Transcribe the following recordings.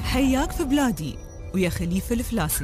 حياك في بلادي ويا خليفة الفلاسي.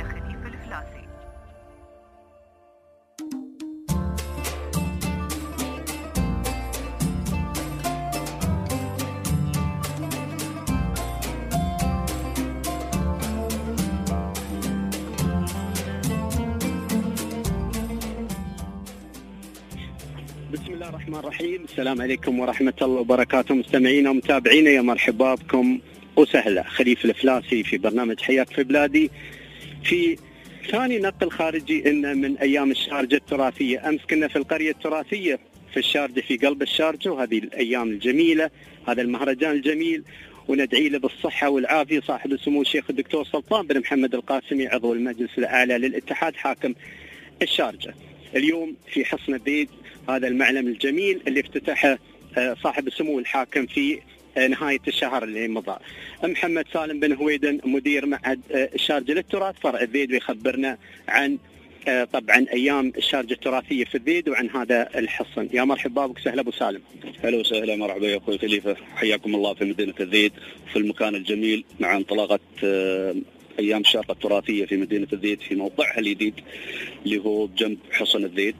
بسم الله الرحمن الرحيم. السلام عليكم ورحمة الله وبركاته مستمعينا ومتابعينا، يا مرحبا بكم وسهلا. خليفة الفلاسي في برنامج حياك في بلادي، في ثاني نقل خارجي إن من أيام الشارجة التراثية. أمس كنا في القرية التراثية في الشارجة، في قلب الشارجة، وهذه الأيام الجميلة، هذا المهرجان الجميل، وندعي له بالصحة والعافية صاحب السمو الشيخ الدكتور سلطان بن محمد القاسمي عضو المجلس الأعلى للاتحاد حاكم الشارجة. اليوم في حصن الذيد، هذا المعلم الجميل اللي افتتحه صاحب السمو الحاكم في نهاية الشهر اللي مضى. محمد سالم بن هويدن مدير معهد الشارجة للتراث فرع الذيد، ويخبرنا عن طبعا أيام الشارجة التراثية في الذيد وعن هذا الحصن. يا مرحبا بك، سهلا أبو سالم. هلا وسهلا، مرحبا يا أخوي خليفة، حياكم الله في مدينة الذيد في المكان الجميل مع انطلاقة أيام الشارقة التراثية في مدينة الذيد في موقعها الجديد اللي هو بجنب حصن الذيد.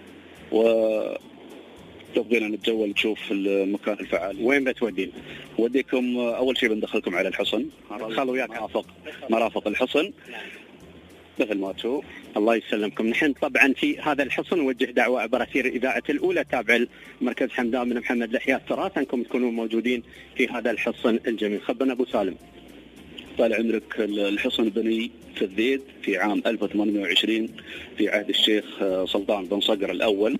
لو بغينا نتجول نشوف المكان الفعالي. وين بتودينا؟ وديكم أول شيء بندخلكم على الحصن، خلوا وياك مرافق الحصن مثل ما تشوف. الله يسلمكم. نحن طبعا في هذا الحصن نوجه دعوة عبر أثير الإذاعة الأولى تابع مركز حمدان بن محمد لإحياء التراث أنكم تكونوا موجودين في هذا الحصن الجميل. خبرنا أبو سالم. طال عمرك، الحصن بني في الذيد في عام 1820 في عهد الشيخ سلطان بن صقر الأول،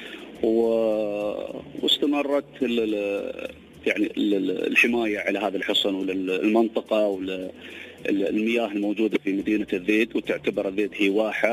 واستمرت يعني الحماية على هذا الحصن والمنطقة والمياه الموجودة في مدينة الذيد، وتعتبر الذيد هي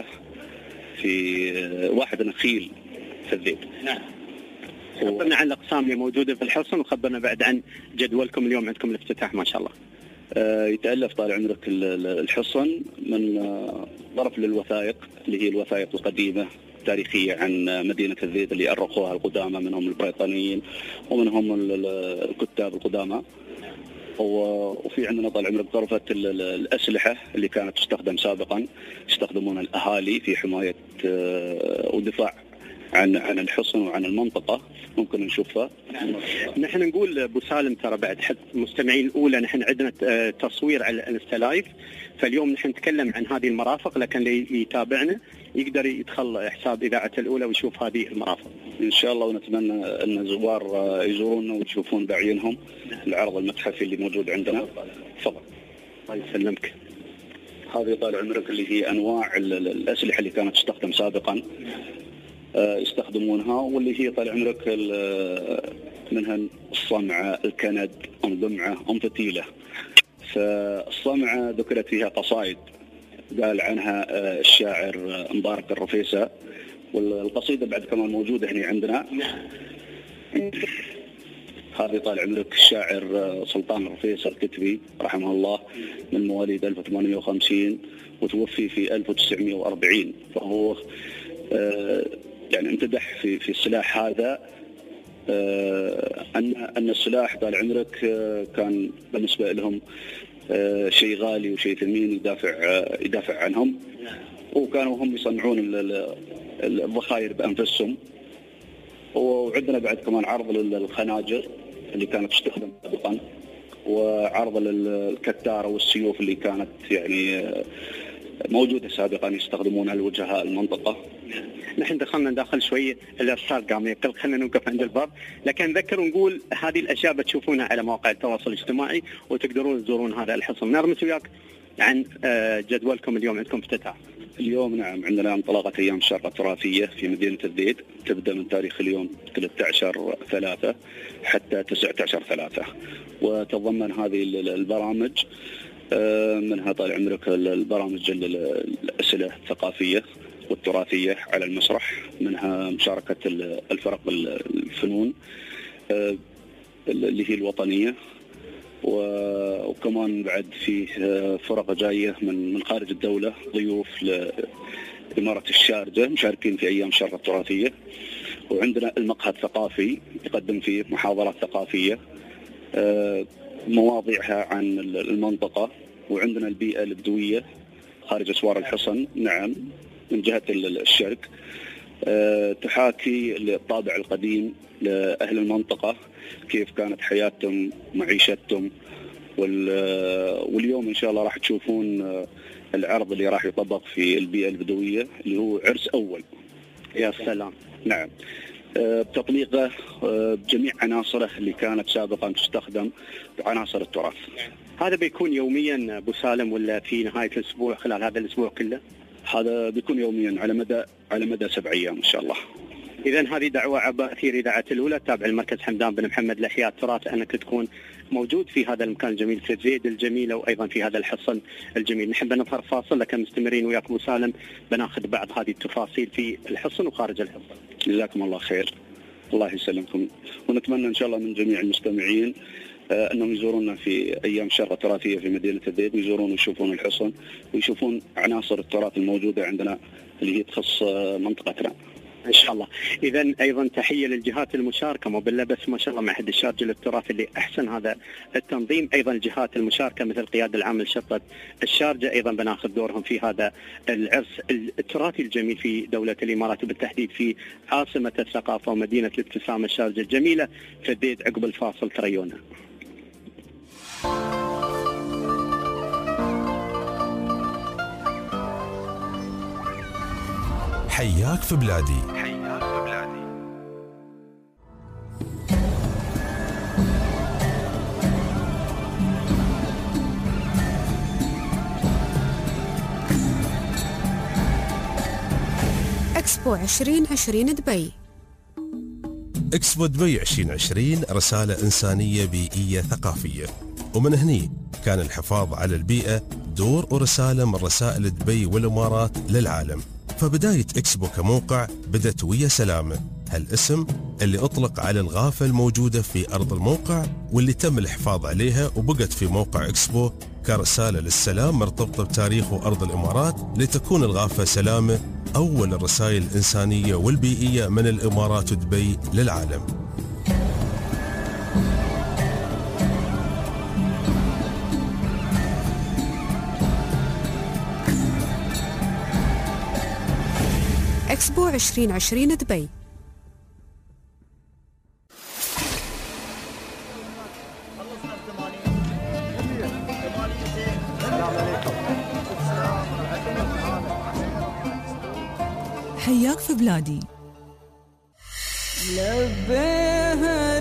واحد نخيل في الذيد. نعم. خبرنا عن الأقسام اللي موجودة في الحصن، وخبرنا بعد عن جدولكم اليوم عندكم الافتتاح ما شاء الله. يتألف طال عمرك الحصن من ظرف للوثائق اللي هي الوثائق القديمة تاريخية عن مدينة الذيد اللي أرخوها القدامى، منهم البريطانيين ومنهم الكتاب القدامى. وفي عندنا طال عمرك غرفة الأسلحة اللي كانت تستخدم سابقا، يستخدمون الأهالي في حماية ودفاع عن الحصن وعن المنطقة، ممكن نشوفها. نحن نقول أبو سالم ترى بعد حد مستمعين الأولى نحن عندنا تصوير على الانستا لايف، فاليوم نحن نتكلم عن هذه المرافق، لكن اللي يتابعنا يقدر يدخل حساب إذاعة الأولى ويشوف هذه المرافق إن شاء الله. ونتمنى أن الزوار يزوروننا ويشوفون بعينهم العرض المتحفي اللي موجود عندنا. تفضل. الله يسلمك. هذه طال عمرك اللي هي أنواع الأسلحة اللي كانت تستخدم سابقا يستخدمونها، واللي هي طال عمرك منها الصمعة، الكند، ضمعة، فتيلة. فالصمعة ذكرت فيها قصائد قال عنها الشاعر مبارك الرفيسة، والقصيدة بعد كمان موجودة هنا عندنا. هذه طال عمرك الشاعر سلطان الرفيسة الكتبي رحمه الله، من مواليد 1850 وتوفي في 1940. فهو يعني امتدح في السلاح هذا، أن السلاح طال عمرك كان بالنسبة لهم شيء غالي وشيء ثمين يدافع عنهم، وكانوا هم يصنعون الذخائر بأنفسهم. وعندنا بعد كمان عرض للخناجر اللي كانت تستخدم سابقا، وعرض للكتارة والسيوف اللي كانت يعني موجودة سابقا يستخدمونها الوجهاء المنطقة. نحن دخلنا داخل شوية، الإرسال قام يقل، خلينا نوقف عند الباب، لكن نذكر ونقول هذه الأشياء بتشوفونها على مواقع التواصل الاجتماعي وتقدرون تزورون هذا الحصن. نرمس وياك عن جدولكم اليوم. عندكم افتتاح اليوم؟ نعم، عندنا انطلاقة أيام الشارقة التراثية في مدينة الذيد، تبدأ من تاريخ اليوم 13/3 حتى 19/3، وتتضمن هذه البرامج منها طال عمرك البرامج الأسئلة الثقافية والتراثية على المسرح، منها مشاركة الفرق الفنون اللي هي الوطنية، وكمان بعد في فرق جاية من خارج الدولة، ضيوف لإمارة الشارجة مشاركين في أيام الشارقة التراثية. وعندنا المقهى الثقافي يقدم فيه محاضرات ثقافية مواضيعها عن المنطقة، وعندنا البيئة البدوية خارج أسوار الحصن. نعم، من جهة الشرق تحاكي الطابع القديم لأهل المنطقة، كيف كانت حياتهم معيشتهم. واليوم إن شاء الله راح تشوفون العرض اللي راح يطبق في البيئة البدوية اللي هو عرس أول. يا سلام. نعم، بتطبيقه بجميع عناصره اللي كانت سابقا تستخدم بعناصر التراث. هذا بيكون يوميا أبو سالم ولا في نهاية الأسبوع خلال هذا الأسبوع كله؟ هذا بيكون يوميا على مدى 7 أيام إن شاء الله. إذن هذه دعوة عبر أثير إذاعة الأولى تابع المركز حمدان بن محمد لإحياء التراث، أنك تكون موجود في هذا المكان الجميل في الزيد الجميلة، وأيضا في هذا الحصن الجميل. نحب نظهر فاصل، لكن مستمرين وياك أبو سالم بناخذ بعض هذه التفاصيل في الحصن وخارج الحصن. جزاكم الله خير، الله يسلمكم. ونتمنى إن شاء الله من جميع المستمعين أنهم يزورونا في أيام الشرقة التراثية في مدينة الزيد، ويزورون ويشوفون الحصن ويشوفون عناصر التراث الموجودة عندنا اللي هي تخص منطقتنا إن شاء الله. إذن أيضا تحية للجهات المشاركة، مو باللبس ما شاء الله معهد الشارجة للتراث اللي أحسن هذا التنظيم. أيضا الجهات المشاركة مثل القيادة العامة لشرطة الشارجة أيضا بناخذ دورهم في هذا العرس التراثي الجميل في دولة الإمارات، وبالتحديد في عاصمة الثقافة ومدينة الابتسامة الشارجة الجميلة في الزيد. عقب الفاصل تريونا. حياك في بلادي. إكسبو 2020 دبي. إكسبو دبي 2020 رسالة إنسانية بيئية ثقافية، ومن هني كان الحفاظ على البيئة دور ورسالة من رسائل دبي والإمارات للعالم. فبداية إكسبو كموقع بدت ويا سلامة، هالاسم اللي أطلق على الغافة الموجودة في أرض الموقع واللي تم الحفاظ عليها، وبقت في موقع إكسبو كرسالة للسلام مرتبطة بتاريخ وأرض الإمارات، لتكون الغافة سلامة أول الرسائل الإنسانية والبيئية من الإمارات ودبي للعالم. إكسبو 2020 دبي. حياك في بلادي. لبيها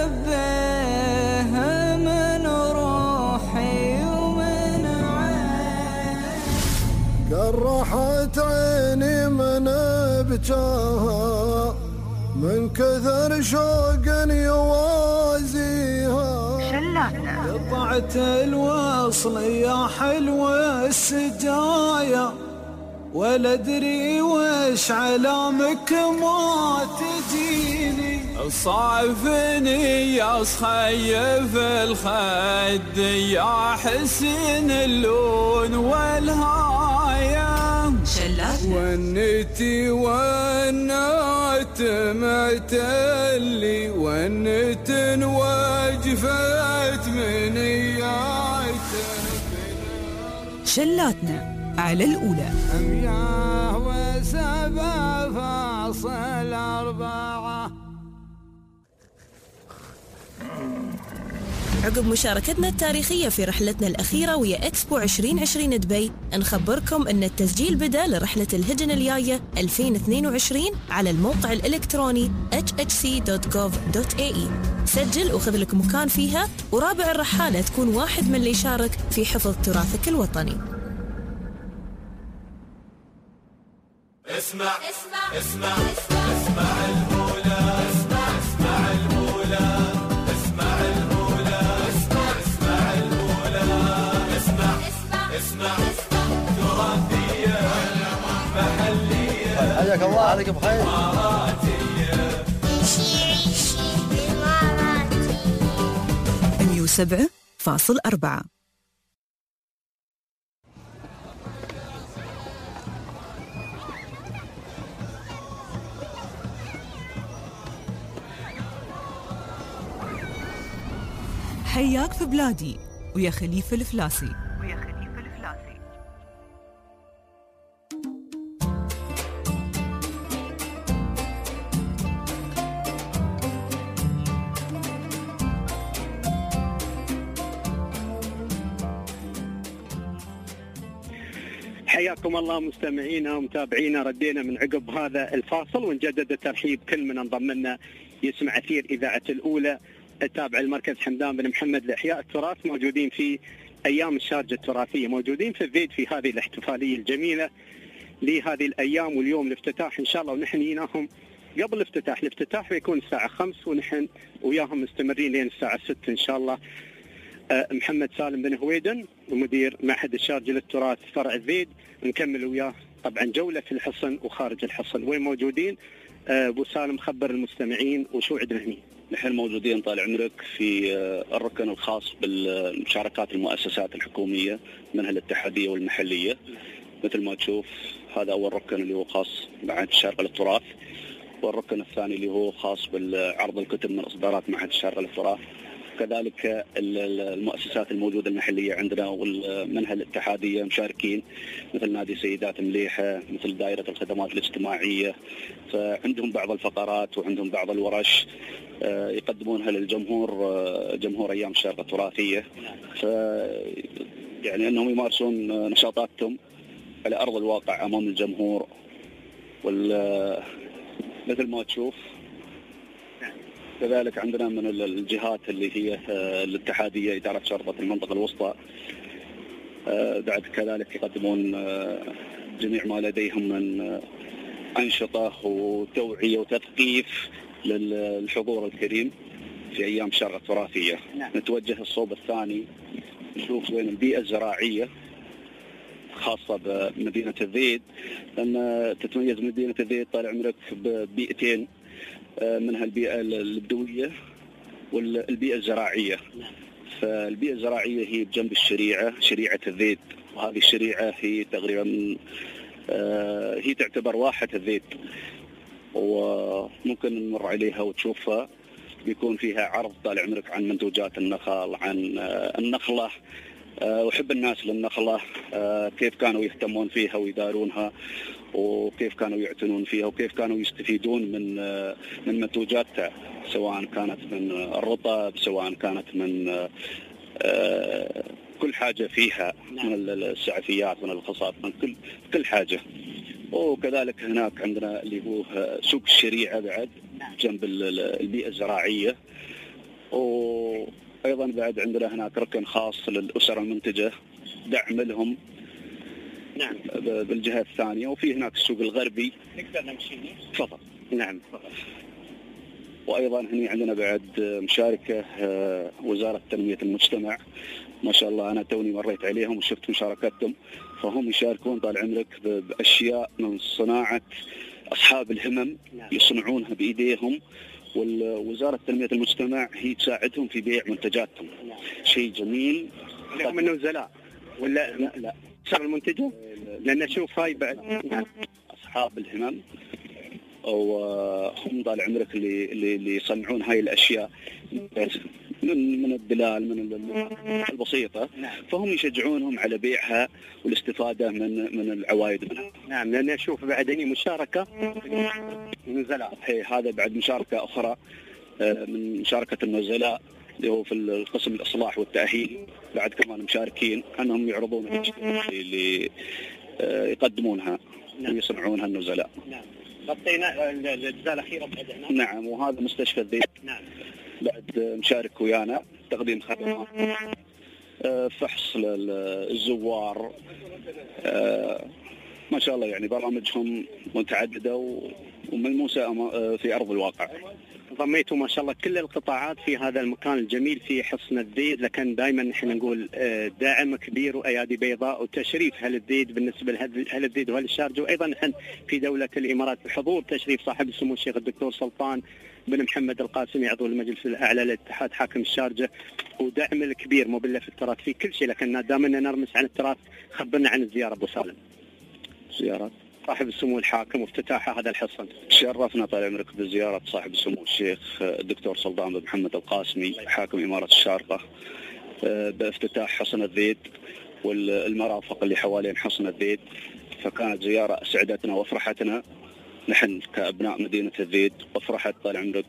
لبيها من روحي ومن عين، قرحت عيني من بجاها من كثر شوق يوازيها. قطعت الوصل يا حلوة السجايا، ولا ادري وش علامك ما تجيني. صعفني يا صخيف الخد يا حسن اللون والهاية، ونتي ونات معتلي ونت وجفت من شلاتنا على الأولى. أمياه و7.4. عقب مشاركتنا التاريخية في رحلتنا الأخيرة ويا إكسبو 2020 دبي، نخبركم أن التسجيل بدأ لرحلة الهجن الجاية 2022 على الموقع الإلكتروني hhc.gov.ae. سجل وخذ لك مكان فيها، ورابع الرحالة تكون واحد من اللي يشارك في حفظ تراثك الوطني. اسمع اسمع اسمع اسمع المولى، اسمع اسمع المولى، اسمع المولى، اسمع اسمع المولى، اسمع اسمع اسمع تراثية محلية. حياك الله، عليك بخير. إماراتية. عيشي بالإماراتي. 107.4. حياك في بلادي ويا خليفة الفلاسي. حياكم الله مستمعينا ومتابعينا. ردينا من عقب هذا الفاصل ونجدد الترحيب كل من انضم لنا يسمع أثير إذاعة الأولى التابع المركز حمدان بن محمد لإحياء التراث. موجودين في أيام الشارجة التراثية، موجودين في الذيد في هذه الاحتفالية الجميلة لهذه الأيام، واليوم الافتتاح إن شاء الله، ونحن جيناهم قبل الافتتاح بيكون الساعة 5 ونحن وياهم مستمرين لين الساعة 6 إن شاء الله. محمد سالم بن هويدن ومدير معهد الشارجة للتراث فرع الذيد، نكمل وياه طبعا جولة في الحصن وخارج الحصن. وين موجودين أبو سالم؟ خبر المستمعين وشو عندنا هني. نحن موجودين طال عمرك في الركن الخاص بالمشاركات المؤسسات الحكومية منها الاتحادية والمحلية. مثل ما تشوف هذا أول ركن اللي هو خاص معهد الشارقة للتراث، والركن الثاني اللي هو خاص بالعرض الكتب من إصدارات معهد الشارقة للتراث. كذلك المؤسسات الموجودة المحلية عندنا ومنها الاتحادية مشاركين، مثل نادي سيدات مليحة، مثل دائرة الخدمات الاجتماعية. فعندهم بعض الفقرات وعندهم بعض الورش يقدمونها للجمهور، جمهور أيام الشارقة التراثية. يعني أنهم يمارسون نشاطاتهم على أرض الواقع أمام الجمهور. مثل ما تشوف كذلك عندنا من الجهات اللي هي الاتحادية إدارة شرطة المنطقة الوسطى، بعد كذلك يقدمون جميع ما لديهم من أنشطة وتوعية وتثقيف للحضور الكريم في أيام الشارقة التراثية. نتوجه الصوب الثاني نشوف وين البيئة الزراعية خاصة بمدينة الذيد، لأن تتميز مدينة الذيد طال عمرك ببيئتين، منها البيئة البدوية والبيئة الزراعية. فالبيئة الزراعية هي بجنب شريعة الذيد، وهذه الشريعة هي تقريبا هي تعتبر واحة الذيد، وممكن نمر عليها وتشوفها. بيكون فيها عرض طال عمرك عن منتوجات النخل، عن النخلة، وحب الناس للنخلة، كيف كانوا يهتمون فيها ويدارونها، وكيف كانوا يعتنون فيها، وكيف كانوا يستفيدون من منتوجاتها، سواء كانت من الرطب، سواء كانت من كل حاجة فيها، من السعفيات، من الخصاب، من كل حاجة. وكذلك هناك عندنا اللي هو سوق الشريعة بعد جنب البيئة الزراعية. وأيضا بعد عندنا هناك ركن خاص للأسر المنتجة، دعم لهم بالجهة الثانية. وفي هناك السوق الغربي. نقدر نمشي؟ تفضل. نعم. وأيضا هنا عندنا بعد مشاركة وزارة تنمية المجتمع، ما شاء الله أنا توني مريت عليهم وشفت مشاركتهم. فهم يشاركون طال عمرك بأشياء من صناعة أصحاب الهمم، يصنعونها بإيديهم، ووزارة تنمية المجتمع هي تساعدهم في بيع منتجاتهم. شيء جميل. هم النزلاء ولا لا شغل المنتجة؟ لأن أشوف هاي بعد أصحاب الهمم، وهم طال عمرك اللي يصنعون هاي الأشياء من الدلال، من البسيطة. فهم يشجعونهم على بيعها والاستفادة من العوائد منها. نعم، لأن أشوف بعد هني مشاركة النزلاء. هذا بعد مشاركة أخرى من مشاركة النزلاء اللي هو في القسم الإصلاح والتأهيل. بعد كمان مشاركين أنهم يعرضون اللي يقدمونها ويصنعونها النزلاء. نعم. غطينا الأجزاء الأخيرة بعد هنا. نعم. وهذا مستشفى الذيد. نعم. بعد مشارك ويانا تقديم خدمات، فحص للزوار، ما شاء الله يعني برامجهم متعددة وملموسة في أرض الواقع. ضميتوا ما شاء الله كل القطاعات في هذا المكان الجميل في حصن الذيد، لكن دائما نحن نقول داعم كبير وأيادي بيضاء وتشريف أهل الذيد بالنسبة لأهل الذيد وأهل الشارجة. وأيضا نحن في دولة الإمارات بحضور تشريف صاحب السمو الشيخ الدكتور سلطان بن محمد القاسمي عضو المجلس الأعلى للاتحاد حاكم الشارجة، ودعم الكبير مو بالله في التراث في كل شيء. لكن دامنا نرمس عن التراث، خبرنا عن الزيارة أبو سالم. زيارات صاحب السمو الحاكم وافتتاح هذا الحصن. شرفنا طال عمرك بزيارة صاحب السمو الشيخ الدكتور سلطان بن محمد القاسمي حاكم إمارة الشارقة بافتتاح حصن الذيد والمرافق اللي حوالين حصن الذيد. فكانت زيارة أسعدتنا وأفرحتنا نحن كأبناء مدينة الذيد، وأفرحت طال عمرك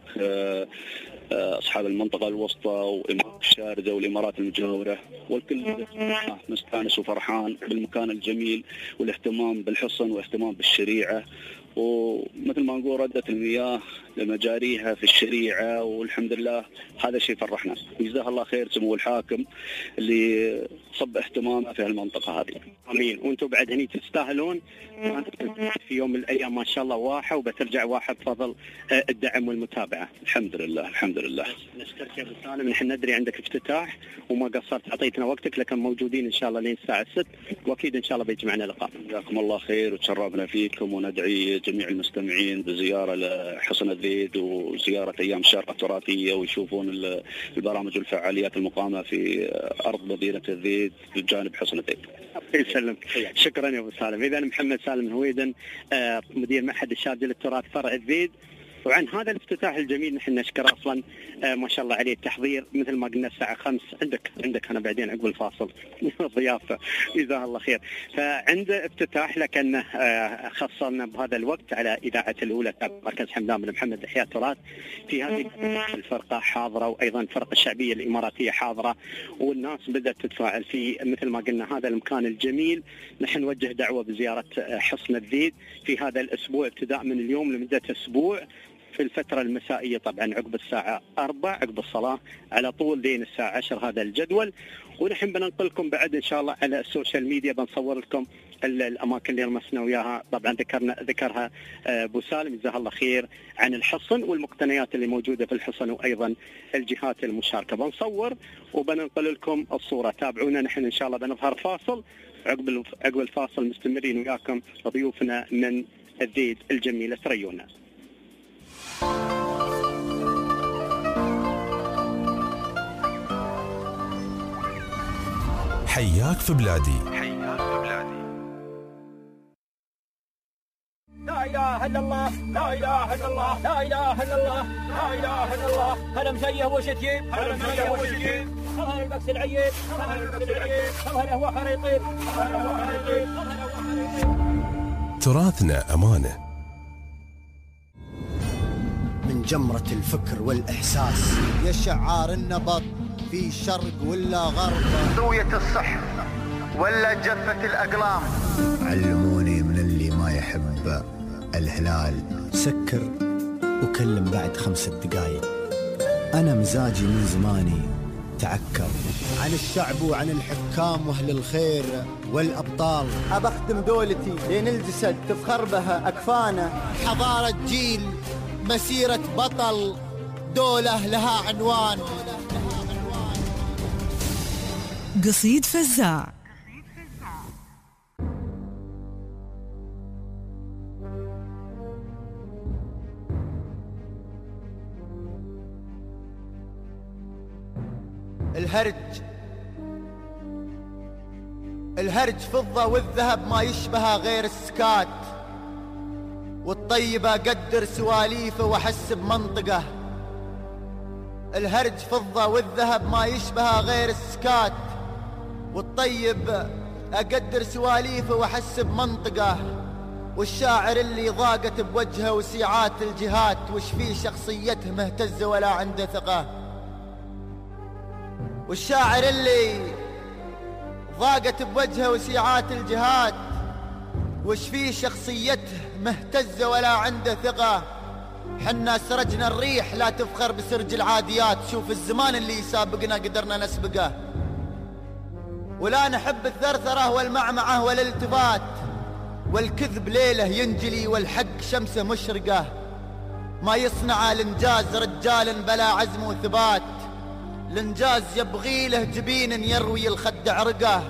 أصحاب المنطقة الوسطى وإمارات الشاردة والإمارات المجاورة، والكل مستانس وفرحان بالمكان الجميل والاهتمام بالحصن واهتمام بالشريعة. ومثل ما نقول ردت المياه لمجاريها في الشريعة، والحمد لله هذا شيء فرحنا. جزاه الله خير سمو الحاكم اللي صب اهتمامه في المنطقة هذه. امين. وانتم بعد هني تستاهلون في يوم من الايام ما شاء الله واحة وبترجع واحة بفضل الدعم والمتابعة. الحمد لله الحمد لله. نشكرك يا ابو سالم، نحن ندري عندك افتتاح وما قصرت اعطيتنا وقتك، لكن موجودين ان شاء الله لين الساعة 6 واكيد ان شاء الله بيجمعنا لقاء. جزاكم الله خير وتشرفنا فيكم، وندعي جميع المستمعين بزيارة لحصن الذيد وزيارة أيام الشارقة التراثية ويشوفون البرامج والفعاليات المقامة في أرض مدينة الذيد بجانب حصن الذيد. يسلمك. شكرا يا أبو سالم. إذا محمد سالم هويدن مدير معهد الشارقة للتراث فرع الذيد. وعن هذا الافتتاح الجميل نحن نشكر اصلا ما شاء الله عليه التحضير مثل ما قلنا الساعه 5 عندك انا بعدين عقب الفاصل ضيافه جزاه الله خير. فعند افتتاح لكن خصصنا بهذا الوقت على اذاعه الاولى مركز حمدان بن محمد احياء التراث. في هذه الفرقه حاضره وايضا الفرقه الشعبيه الاماراتيه حاضره، والناس بدات تتفاعل في مثل ما قلنا هذا المكان الجميل. نحن نوجه دعوه بزياره حصن الذيد في هذا الاسبوع ابتداء من اليوم لمده اسبوع في الفترة المسائية، طبعا عقب الساعة 4 عقب الصلاة على طول لين الساعة 10 هذا الجدول. ونحن بننقلكم بعد إن شاء الله على السوشيال ميديا، بنصور لكم الأماكن اللي رمسنا وياها. طبعا ذكرها أبو سالم جزاه الله خير عن الحصن والمقتنيات اللي موجودة في الحصن وأيضا الجهات المشاركة. بنصور وبننقل لكم الصورة. تابعونا، نحن إن شاء الله بنظهر فاصل، عقب الفاصل مستمرين وياكم ضيوفنا من الذيد الجميلة. تريونا. حياك في بلادي. لا اله الا الله لا اله الا الله لا اله الا الله لا اله الا الله. هلا مسيه وشتيم هلا مسيه وشتيم هلا البكس العيد هلا البكس العيد هلا هو حريطين هلا هو حريطين. تراثنا أمانة. من جمرة الفكر والإحساس يا شعار النبض في شرق ولا غرب، زاوية الصح ولا جفة الأقلام. علموني من اللي ما يحب الهلال سكر وكلم بعد 5 دقايق. أنا مزاجي من زماني تعكر عن الشعب وعن الحكام وأهل الخير والأبطال. أبخدم دولتي لين الجسد تفخر بها أكفانه. حضارة جيل، مسيرة بطل، دولة لها عنوان. قصيد فزاع. الهرج فضة والذهب ما يشبه غير السكات، والطيبة قدر سواليفه وحس بمنطقه. الهرج فضة والذهب ما يشبه غير السكات، والطيب أقدر سواليفه وحس بمنطقه. والشاعر اللي ضاقت بوجهه وسيعات الجهات، وش فيه شخصيته مهتزة ولا عنده ثقة. والشاعر اللي ضاقت بوجهه وسيعات الجهات، وش فيه شخصيته مهتزة ولا عنده ثقة. حنا سرجنا الريح لا تفخر بسرج العاديات، شوف الزمان اللي يسابقنا قدرنا نسبقه. ولا نحب الثرثرة والمعمعة والالتفات، والكذب ليله ينجلي والحق شمسه مشرقة. ما يصنع الانجاز رجال بلا عزم وثبات، الانجاز يبغي له جبين يروي الخد عرقه.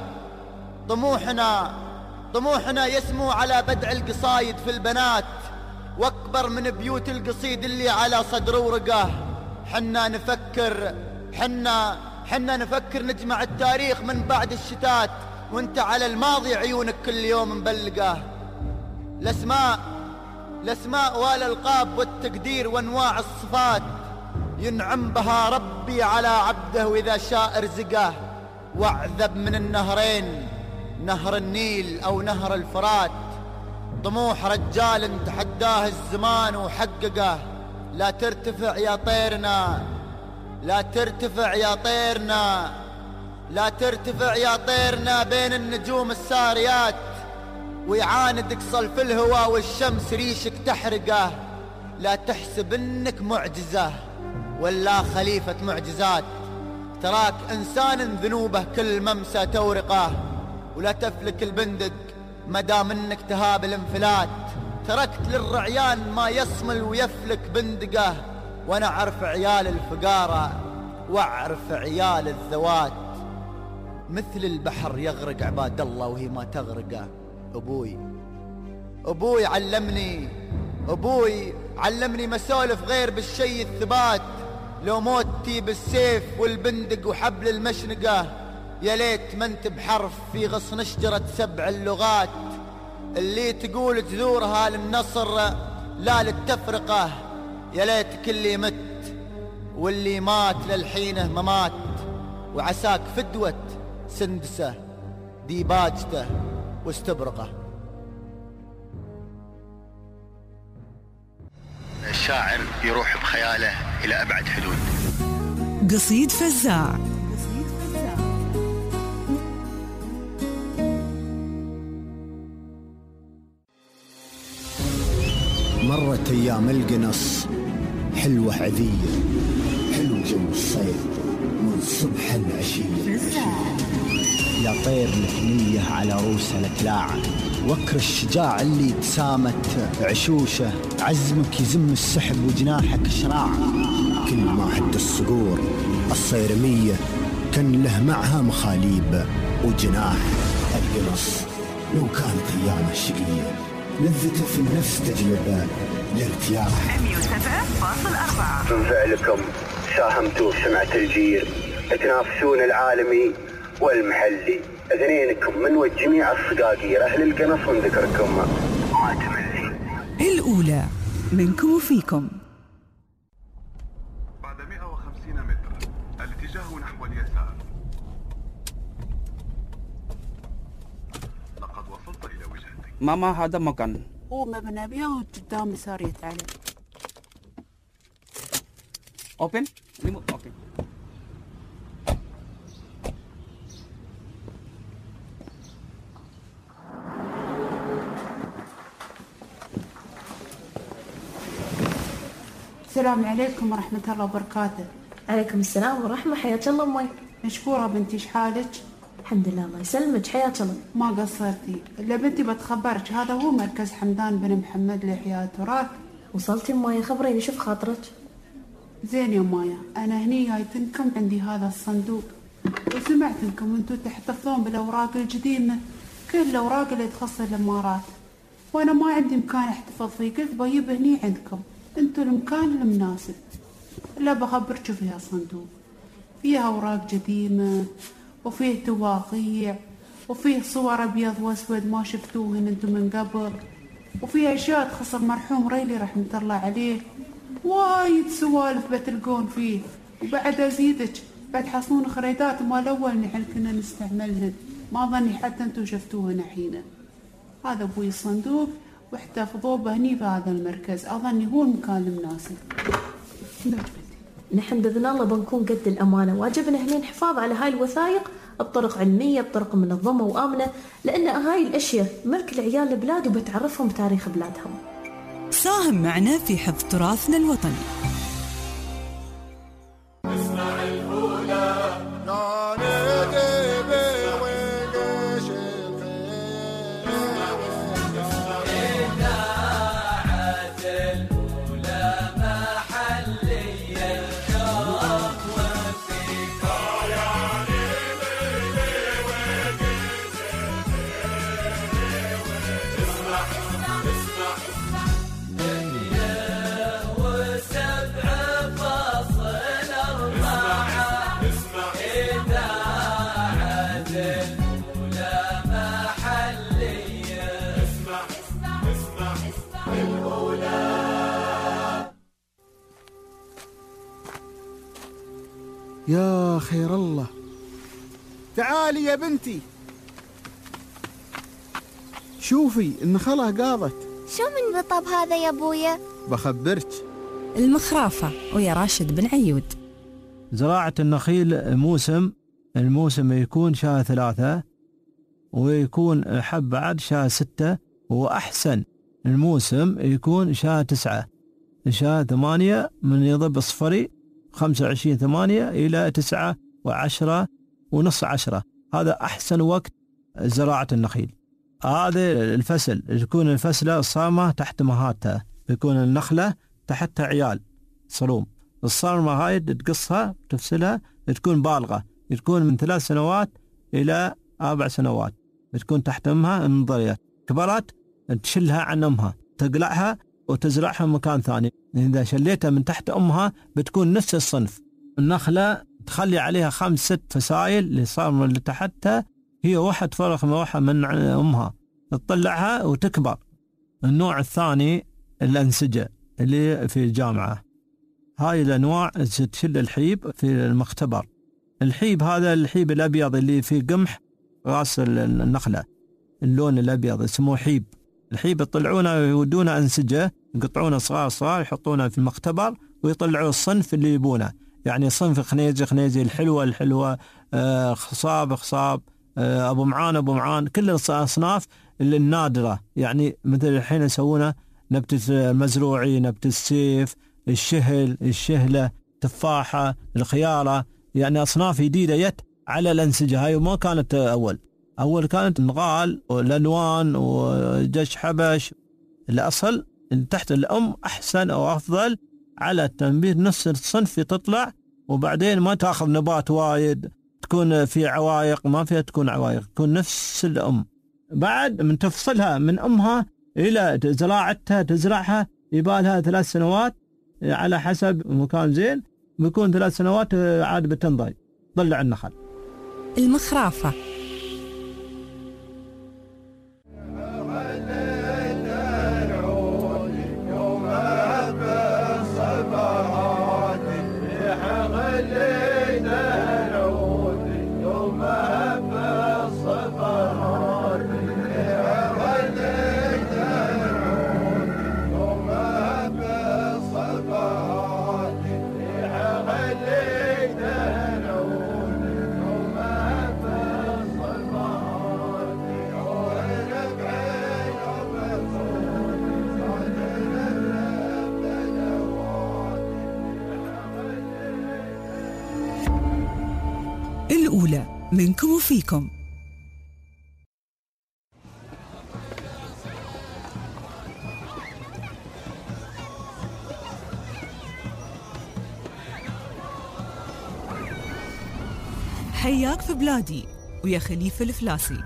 طموحنا يسمو على بدع القصايد في البنات، واكبر من بيوت القصيد اللي على صدر ورقه. حنا نفكر نجمع التاريخ من بعد الشتات، وانت على الماضي عيونك كل يوم مبلقه. الأسماء والألقاب والتقدير وأنواع الصفات ينعم بها ربي على عبده وإذا شاء رزقه. واعذب من النهرين، نهر النيل أو نهر الفرات، طموح رجال تحداه الزمان وحققه. لا ترتفع يا طيرنا، لا ترتفع يا طيرنا، لا ترتفع يا طيرنا بين النجوم الساريات، ويعاندك صلف الهوى والشمس ريشك تحرقه. لا تحسب انك معجزة ولا خليفة معجزات، تراك انسان ذنوبه كل ممسى تورقه. ولا تفلك البندق مدام انك تهاب الانفلات، تركت للرعيان ما يصمل ويفلك بندقه. وانا اعرف عيال الفقارة واعرف عيال الذوات، مثل البحر يغرق عباد الله وهي ما تغرقه. أبوي علمني مسولف غير بالشي الثبات. لو موتي بالسيف والبندق وحبل المشنقة، يا ليت ما انت بحرف في غصن شجرة 7 اللغات، اللي تقول تزورها للنصر لا للتفرقة. يا ليت اللي مت واللي مات للحينه ممات، وعساك فدوة سندسه ديباجته واستبرقه. الشاعر يروح بخياله إلى أبعد حدود. قصيد فزاع. مرت أيام القنص حلوة عذية، حلو جو الصيف من صبح العشية. يا طير نيه على روس الأكلاع، وكر الشجاع اللي تسامت عشوشه، عزمك يزم السحب وجناحك شراع. كل ما هد الصقور الصيرمية كان له معها مخاليب وجناح. القنص لو كانت أيامه شقية، لذته في النفس تجلب الارتياح. 107.4 من فعلكم ساهمتوا في سمعة الجيل، تنافسون العالمي والمحلي. اثنينكم من وجميع الصقاقير أهل القنص من ذكركم ما تملي. الأولى منكم وفيكم. بعد 150 متر الاتجاه نحو اليسار. لقد وصلت إلى وجهتك. ماما هذا مكان. هو مبنى بيه وقدام يسار يتعلم. اوبن ريموت. اوكي. السلام عليكم ورحمة الله وبركاته. عليكم السلام ورحمة. حياك الله أمي. مشكورة بنتي، ايش حالك؟ الحمد لله الله يسلمك. حياك الله. ما قصرتي. إلا بنتي بتخبرك، هذا هو مركز حمدان بن محمد لإحياء التراث. وصلتي مايا؟ خبريني شوف خاطرك. زين يا مايا، أنا هني جايتنكم عندي هذا الصندوق، وسمعت انكم انتو تحتفظون بالأوراق القديمة، كل الأوراق اللي تخص الإمارات، وأنا ما عندي مكان احتفظ فيه، قلت بجيب هني عندكم انتو المكان المناسب. لا بخبرك فيها الصندوق، فيها أوراق قديمة وفيه تواقيع وفيه صور أبيض وأسود ما شفتوهن انتو من قبل، وفيه أشياء تخص المرحوم ريلي رحمة الله عليه، وايد سوالف بتلقون فيه. وبعد أزيدك بتحصلون خريدات مال أول نحن كنا نستعملهن، ما ظني حتى انتو شفتوهن حين. هذا أبوي الصندوق واحتفظوه بهني بهذا المركز، أظني هو المكان المناسب. نحن بإذن الله بنكون قد الأمانة، واجبنا هنا الحفاظ على هاي الوثائق بطرق علمية بطرق منظمة وآمنة، لأن هاي الأشياء ملك العيال البلاد وبتعرفهم بتاريخ بلادهم. ساهم معنا في حفظ تراثنا الوطني. اسمع الأولى يا خير الله، تعالي يا بنتي، شوفي النخلة قاضت. شو من رطب هذا يا ابويا؟ بخبرك. المخرافة ويا راشد بن عيود. زراعة النخيل الموسم يكون شهر 3 ويكون حب بعد شهر 6، وأحسن الموسم يكون شهر 9. شهر 8 من يضب الصفري 25/8 إلى 9 و10 ونص 10. هذا أحسن وقت زراعة النخيل. هذا الفصل يكون الفصلة الصارمة تحت مهاتها، يكون النخلة تحتها عيال صروم. الصارمة هاي تقصها تفصلها تكون بالغة، تكون من 3 سنوات إلى 4 سنوات، تكون تحت أمها النظريات. كبرت تشلها عن أمها، تقلعها وتزرعها مكان ثاني. إذا شليتها من تحت أمها بتكون نفس الصنف. النخلة تخلي عليها 5-6 فسائل الصارمة اللي تحتها، هي واحد فرخ من أمها، تطلعها وتكبر. النوع الثاني الأنسجة اللي في الجامعة، هاي الأنواع تشل الحيب في المختبر. الحيب هذا الحيب الأبيض اللي فيه قمح راس النخلة، اللون الأبيض اسمه حيب. الحيب يطلعونه ويودونه أنسجة، يقطعونه صغار يحطونه في المختبر ويطلعوا الصنف اللي يبونه. يعني صنف خنيزي الحلوة، خصاب، أبو معان، كل الأصناف النادرة. يعني مثل الحين يسوونه نبتة المزروعي، نبتة السيف، الشهلة، تفاحة، الخيارة. يعني أصناف جديدة يت على الأنسجة. هاي ما كانت أول كانت نغال والألوان وجش حبش. الأصل تحت الأم أحسن أو أفضل على التنبيه، نفس الصنف تطلع، وبعدين ما تأخذ نبات وايد، تكون في عوايق، ما فيها تكون عوايق، تكون نفس الأم. بعد من تفصلها من أمها إلى زراعتها تزرعها يبالها 3 سنوات على حسب مكان زين، بيكون 3 سنوات عاد بتنضج طلع النخل. المخرافة. الأولى منكم وفيكم. حياك في بلادي ويا خليفة الفلاسي.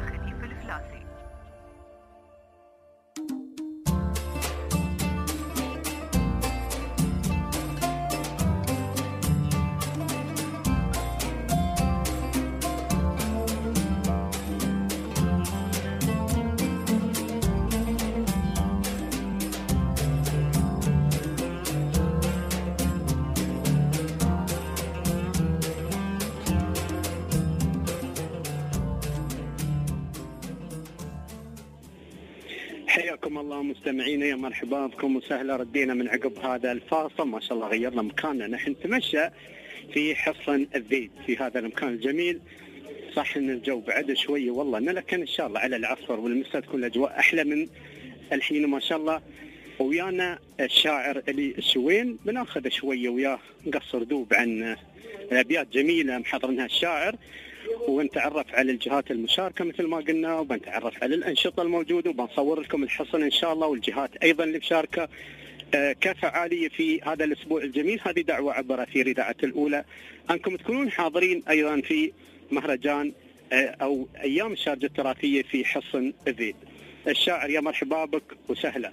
حياكم الله مستمعينا، يا مرحبا بكم وسهلا. ردينا من عقب هذا الفاصل، ما شاء الله غيرنا مكاننا، نحن نتمشى في حصن الذيب في هذا المكان الجميل. صح ان الجو بعد شويه والله، لكن ان شاء الله على العصر والمساء تكون الاجواء احلى من الحين ما شاء الله. ويانا الشاعر علي الشوين، بناخذ شويه وياه نقصر دوب عن الابيات جميله محضرنها الشاعر، ونتعرف على الجهات المشاركة مثل ما قلنا، وبنتعرف على الأنشطة الموجودة، وبنصور لكم الحصن إن شاء الله والجهات أيضا اللي مشاركة كفعالية في هذا الأسبوع الجميل. هذه دعوة عبر أثير إذاعة الأولى أنكم تكونون حاضرين أيضا في مهرجان أو أيام الشارجة التراثية في حصن الذيب. الشاعر يا مرحبا بك وسهلا.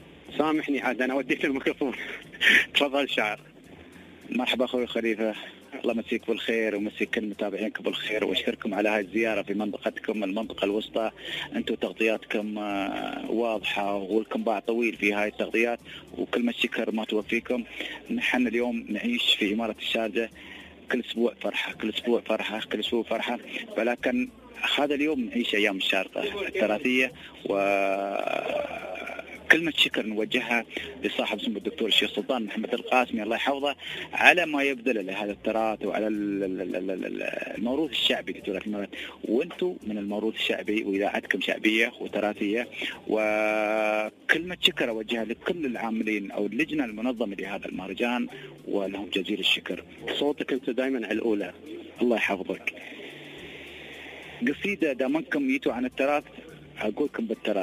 سامحني عاد أنا وديت الميكروفون. تفضل شاعر. مرحبا أخوي خليفة، الله يمسيك بالخير ومسيك كل متابعينكم بالخير، واشكركم على هاي الزياره في منطقتكم المنطقه الوسطى. انتم تغطياتكم واضحه ولكم باع طويل في هاي التغطيات، وكل ما الشكر ما توفيكم. نحن اليوم نعيش في اماره الشارقه، كل اسبوع فرحه، كل اسبوع فرحه، كل اسبوع فرحه، ولكن هذا اليوم نعيش ايام الشارقه التراثيه، وكلمة شكر نوجهها لصاحب سمو الدكتور الشيخ سلطان محمد القاسمي الله يحفظه على ما يبذل لهذا التراث وعلى الموروث الشعبي لدولة الإمارات. وانتم من الموروث الشعبي وإذاعتكم شعبية وتراثية، وكلمة شكر أوجهها لكل العاملين أو اللجنة المنظمة لهذا المهرجان، ولهم جزيل الشكر. صوتك أنت دائما على الأولى، الله يحفظك. قصيدة دامنكم يتوا عن التراث أقولكم بالتراث،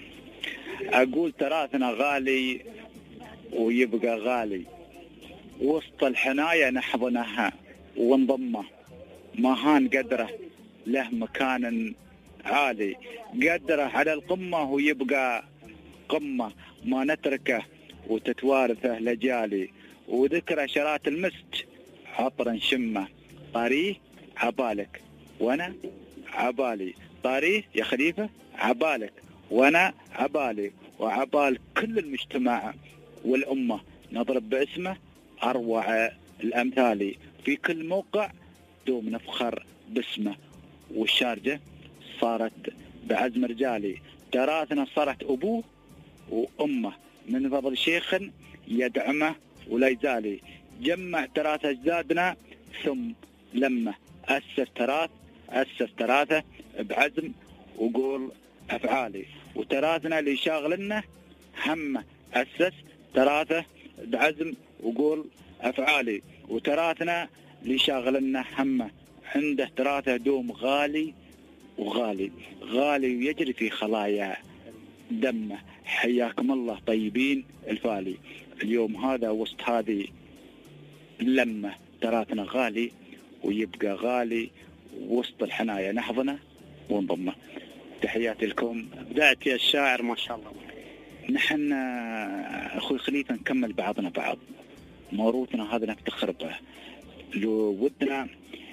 أقول تراثنا غالي ويبقى غالي، وسط الحنايا نحضنها ونضمه، مهان قدره له مكان عالي، قدره على القمة ويبقى قمة، ما نتركه وتتوارثه لجالي، وذكر شرات المسك عطر شمه، طاريه عبالك وانا عبالي، طاريه يا خليفة عبالك وانا عبالي، وعبال كل المجتمع والأمة، نضرب باسمه أروع الأمثال، في كل موقع دوم نفخر باسمه، والشارجة صارت بعزم رجالي، تراثنا صارت أبوه وأمه، من فضل شيخ يدعمه ولا يزالي، جمع تراث أجدادنا ثم لما أسس تراثه بعزم وقول أفعالي، وتراثنا اللي شاغلنا همه أسس تراثه بعزم وقول أفعالي، وتراثنا اللي شاغلنا همه عنده تراثه دوم غالي وغالي، غالي ويجري في خلايا دمه. حياكم الله طيبين الفالي. اليوم هذا وسط هذه لما تراثنا غالي ويبقى غالي، وسط الحنايا نحضنه ونضمه. تحياتي لكم. بدأت يا الشاعر ما شاء الله. نحن أخوي خليفة نكمل بعضنا بعض، موروثنا هذا نفتخر به، لو ودنا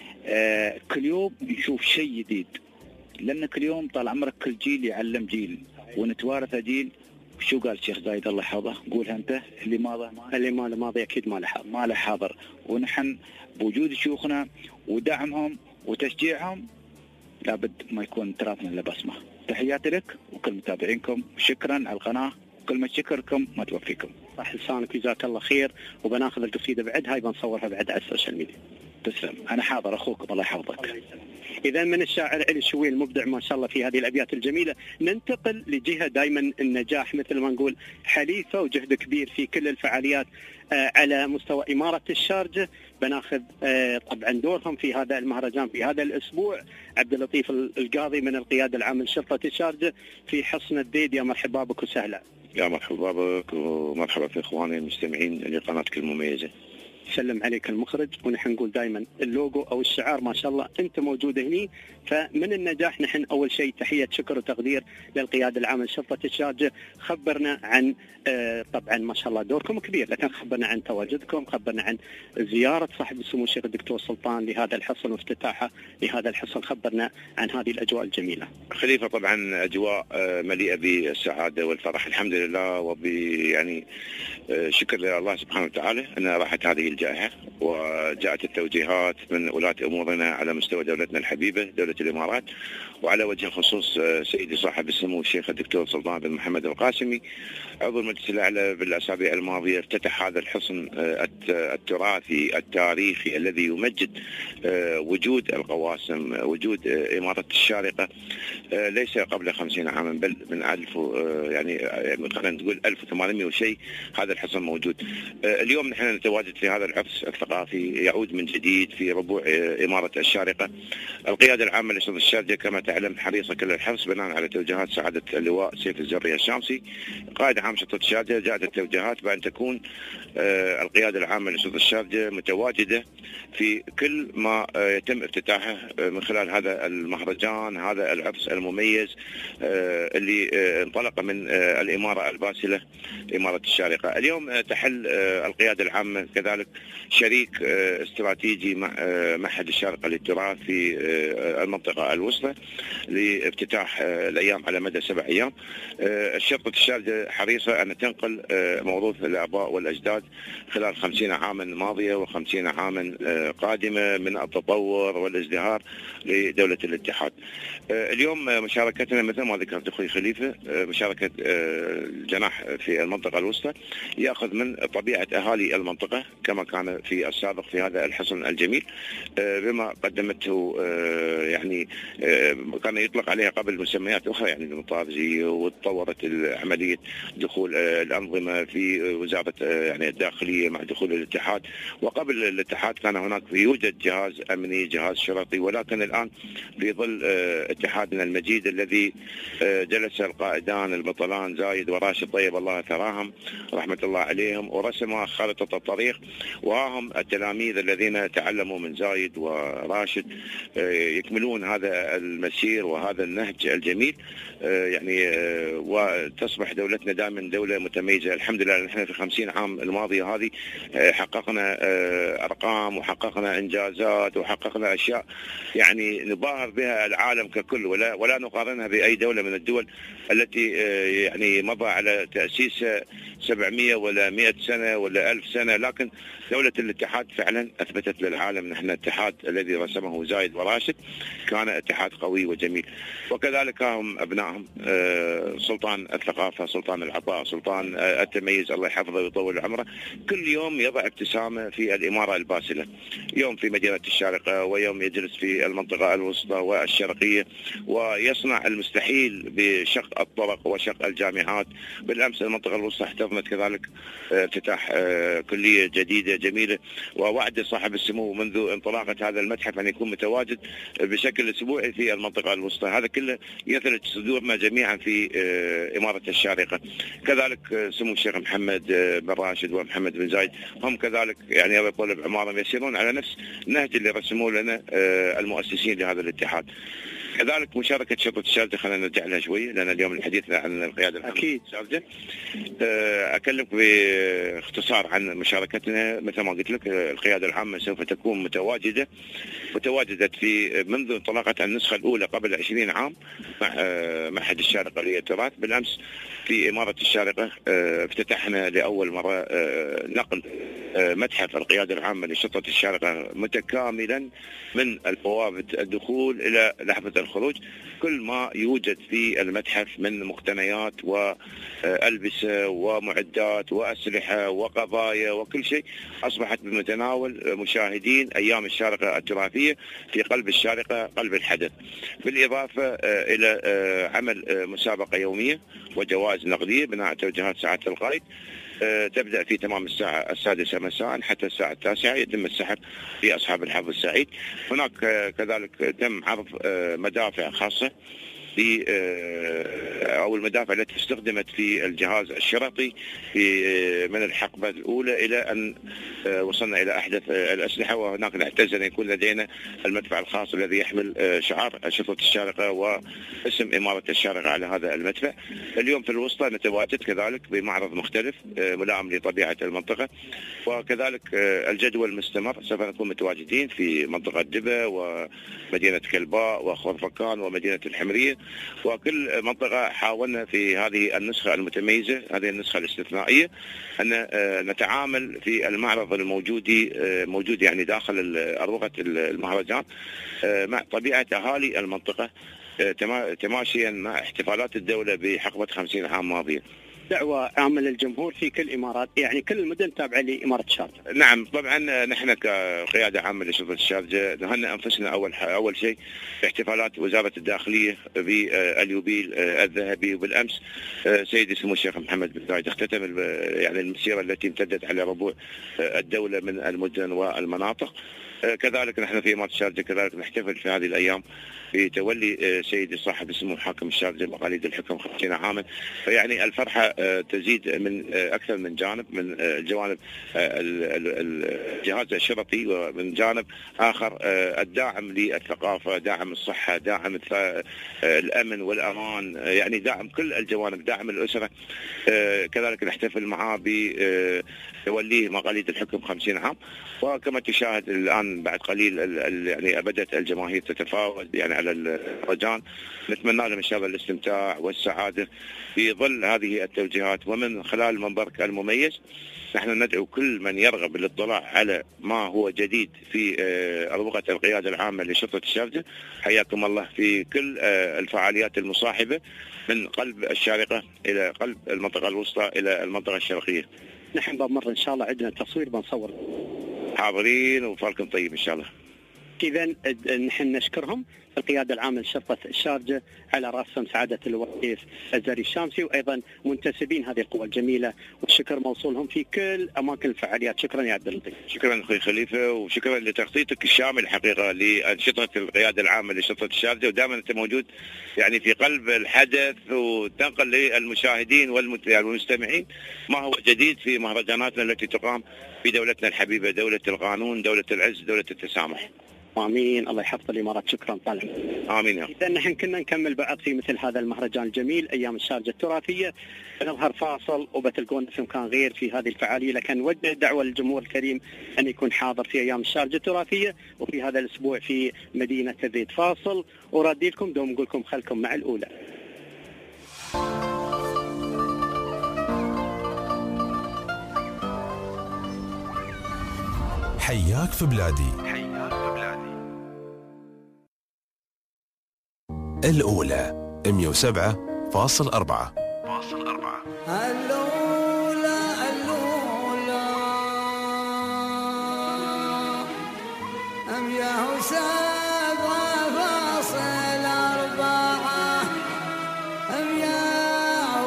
كل يوم نشوف شيء جديد، لأن كل يوم طال عمرك كل جيل يعلم جيل ونتوارث جيل. شو قال الشيخ زايد الله يحفظه؟ قولها أنت. اللي ما له ماضي أكيد ما له حاضر، ونحن بوجود شيوخنا ودعمهم وتشجيعهم لابد ما يكون تراثنا له بصمة. تحياتي لك وكل متابعينكم، شكرا على القناة، وكل ما شكركم ما توفيكم. صح لسانك وجزاك الله خير، وبناخذ القصيدة بعد هاي بنصورها بعد على السوشيال ميديا. تسلم، أنا حاضر أخوكم الله يحفظك. إذا من الشاعر علي الشويل المبدع ما شاء الله في هذه الأبيات الجميلة، ننتقل لجهة دائما النجاح مثل ما نقول حليفة وجهد كبير في كل الفعاليات على مستوى إمارة الشارقة. بناخذ طبعا دورهم في هذا المهرجان في هذا الأسبوع عبد اللطيف القاضي من القيادة العامة لشرطة الشارقة في حصن الديد. يا مرحبا بك وسهلا. يا مرحبا بك ومرحبا في إخواني المستمعين لقناتك المميزة. سلم عليك المخرج. ونحن نقول دائما اللوجو او الشعار ما شاء الله انت موجود هني، فمن النجاح نحن اول شيء تحيه شكر وتقدير للقياده العامه لشرطه الشارقة. خبرنا عن طبعا ما شاء الله دوركم كبير، لكن خبرنا عن تواجدكم، خبرنا عن زياره صاحب السمو الشيخ الدكتور سلطان لهذا الحصن وافتتاحه لهذا الحصن، خبرنا عن هذه الاجواء الجميله. خليفه طبعا اجواء مليئه بالسعاده والفرح الحمد لله، يعني شكر لله سبحانه وتعالى ان راحت هذه الجائحة وجاءت التوجيهات من ولاة أمورنا على مستوى دولتنا الحبيبة دولة الإمارات، وعلى وجه الخصوص سيدي صاحب السمو الشيخ الدكتور سلطان بن محمد القاسمي عضو المجلس الأعلى بالأسابيع الماضية افتتح هذا الحصن التراثي التاريخي الذي يمجد وجود القواسم، وجود إمارة الشارقة ليس قبل 50 عاما بل من 1000 يعني خلينا نقول 1800 وشيء هذا الحصن موجود. اليوم نحن نتواجد في هذا العرس الثقافي يعود من جديد في ربوع إمارة الشارقة. القيادة العامة لشرطة الشارقة كما تعلم حريصة كل الحرص بناء على توجيهات سعادة اللواء سيف الزرية الشامسي قائد عام شرطة الشارقة. جاءت التوجيهات بأن تكون القيادة العامة لشرطة الشارقة متواجدة في كل ما يتم افتتاحه من خلال هذا المهرجان، هذا العرس المميز اللي انطلق من الإمارة الباسلة إمارة الشارقة. اليوم تحل القيادة العامة كذلك شريك استراتيجي مع معهد الشارقة للتراث في المنطقة الوسطى لافتتاح الأيام على مدى 7 أيام. الشرطة الشارقة حريصة أن تنقل موروث الآباء والأجداد خلال 50 عاما ماضية و50 عاما قادمة من التطور والازدهار لدولة الاتحاد. اليوم مشاركتنا مثل ما ذكرت أخوي خليفة، مشاركة الجناح في المنطقة الوسطى يأخذ من طبيعة أهالي المنطقة كما كان في السابق في هذا الحصن الجميل، بما قدمته يعني كان يطلق عليها قبل مسميات أخرى يعني المطارزية، وتطورت عملية دخول الأنظمة في وزارة يعني الداخلية مع دخول الاتحاد. وقبل الاتحاد كان هناك يوجد جهاز أمني، جهاز شرطي، ولكن الآن في ظل اتحادنا المجيد الذي جلس القائدان البطلان زايد وراشد طيب الله ثراهم رحمة الله عليهم ورسم خارطة الطريق، وهم التلاميذ الذين تعلموا من زايد وراشد يكملون هذا المسير وهذا النهج الجميل يعني، وتصبح دولتنا دائما دولة متميزة. الحمد لله نحن في 50 عام الماضية هذه حققنا أرقام وحققنا إنجازات وحققنا أشياء يعني نباهر بها العالم ككل، ولا نقارنها بأي دولة من الدول التي يعني مضى على تأسيس 700 ولا 100 سنة ولا 1000 سنة، لكن دولة الاتحاد فعلا أثبتت للعالم نحن الاتحاد الذي رسمه زايد وراشد كان اتحاد قوي وجميل. وكذلك هم أبنائهم سلطان الثقافة، سلطان العطاء، سلطان التميز الله يحفظه ويطول عمره، كل يوم يضع ابتسامة في الإمارة الباسلة، يوم في مدينة الشارقة ويوم يجلس في المنطقة الوسطى والشرقية ويصنع المستحيل بشق الطرق وشق الجامعات. بالأمس المنطقة الوسطى احتضنت كذلك افتتاح كلية جديدة جميلة، ووعد صاحب السمو منذ انطلاقة هذا المتحف أن يكون متواجد بشكل أسبوعي في المنطقة الوسطى. هذا كله يثلج صدورنا جميعا في إمارة الشارقة. كذلك سمو الشيخ محمد بن راشد ومحمد بن زايد هم كذلك يعني الله يطول بعمرهم يسيرون على نفس النهج اللي رسموه لنا المؤسسين لهذا الاتحاد. كذلك مشاركة شرطة الشارقة خلينا نرجع لها شوي لأن اليوم الحديث عن القيادة العامة أكيد. الشارقة. أكلمك باختصار عن مشاركتنا. مثل ما قلت لك القيادة العامة سوف تكون متواجدة في منذ انطلاقة النسخة الأولى قبل 20 عام مع معهد الشارقة للتراث. بالأمس في إمارة الشارقة افتتحنا لأول مرة نقل متحف القيادة العامة لشرطة الشارقة متكاملا من البوابة الدخول إلى لحظة الخروج. كل ما يوجد في المتحف من مقتنيات وألبسة ومعدات وأسلحة وقضايا وكل شيء أصبحت بمتناول مشاهدين أيام الشارقة التراثية في قلب الشارقة قلب الحدث، بالإضافة إلى عمل مسابقة يومية وجوائز نقدية بناء توجيهات سعادة القائد تبدأ في تمام الساعة 6 مساء حتى الساعة 9 يتم السحب لأصحاب الحظ السعيد. هناك كذلك تم عرض مدافع خاصة أو المدافع التي استخدمت في الجهاز الشرطي من الحقبة الأولى إلى أن وصلنا إلى أحدث الأسلحة. وهناك نعتز أن يكون لدينا المدفع الخاص الذي يحمل شعار شرطة الشارقة واسم إمارة الشارقة على هذا المدفع. اليوم في الوسطى نتواجد كذلك بمعرض مختلف ملائم لطبيعة المنطقة، وكذلك الجدول مستمر. سوف نكون متواجدين في منطقة دبا ومدينة كلباء وخرفكان ومدينة الحمرية، وكل منطقة حاولنا في هذه النسخة المتميزة هذه النسخة الاستثنائية أن نتعامل في المعرض موجود يعني داخل أروقة المهرجان مع طبيعة أهالي المنطقة تماشيا مع احتفالات الدولة بحقبة 50 عام ماضية. دعوة عامة للجمهور في كل إمارات يعني كل المدن تابعة لإمارة الشارقة. نعم طبعا نحن كقيادة عامة لشرطة الشارقة نهنئ أنفسنا أول شيء باحتفالات وزارة الداخلية باليوبيل الذهبي. وبالأمس سيدي سمو الشيخ محمد بن زايد اختتم يعني المسيرة التي امتدت على ربوع الدولة من المدن والمناطق. كذلك نحن في إمارة الشارقة كذلك نحتفل في هذه الأيام بتولي سيدي صاحب السمو حاكم الشارقة مقاليد الحكم 50 عاما. فيعني الفرحة تزيد من أكثر من جانب، من جوانب الجهاز الشرطي ومن جانب آخر الداعم للثقافة، داعم الصحة، داعم الأمن والأمان، يعني داعم كل الجوانب، داعم الأسرة. كذلك نحتفل معاه يوليه مقاليد الحكم 50 عام. وكما تشاهد الآن بعد قليل يعني بدأت الجماهير تتفاوض يعني على الرجان. نتمنى لهم إن شاء الله الاستمتاع والسعادة في ظل هذه التوجيهات. ومن خلال منبرك المميز نحن ندعو كل من يرغب بالاطلاع على ما هو جديد في أروقة القيادة العامة لشرطة الشارجة، حياكم الله في كل الفعاليات المصاحبة من قلب الشارقة إلى قلب المنطقة الوسطى إلى المنطقة الشرقية. نحن بمر إن شاء الله عندنا تصوير بنصور. حاضرين وفالكم طيب إن شاء الله. إذا نحن نشكرهم القيادة العامة لشرطة الشارجة على رأسهم سعادة اللواء الزري الشامسي، وأيضا منتسبين هذه القوى الجميلة، والشكر موصولهم في كل أماكن الفعاليات. شكرا يا عبد اللطيف. شكرا أخوي خليفة، وشكرا لتغطيتك الشامل حقيقة لأنشطة القيادة العامة لشرطة الشارجة، ودائما أنت موجود يعني في قلب الحدث وتنقل للمشاهدين والمستمعين ما هو جديد في مهرجاناتنا التي تقام في دولتنا الحبيبة، دولة القانون، دولة العز، دولة التسامح. آمين. الله يحفظ الإمارات. شكرا طالع. آمين يا. إذا نحن كنا نكمل بعد في مثل هذا المهرجان الجميل أيام الشارجة التراثية، نظهر فاصل وبتلقون في مكان غير في هذه الفعالية، لكن نوجه دعوة للجمهور الكريم أن يكون حاضر في أيام الشارجة التراثية وفي هذا الأسبوع في مدينة الزيت. فاصل ورادي لكم دوم نقول لكم خلكم مع الأولى. حياك في بلادي. الأولى 107.4. الأولى أم يا 7.4 أم يا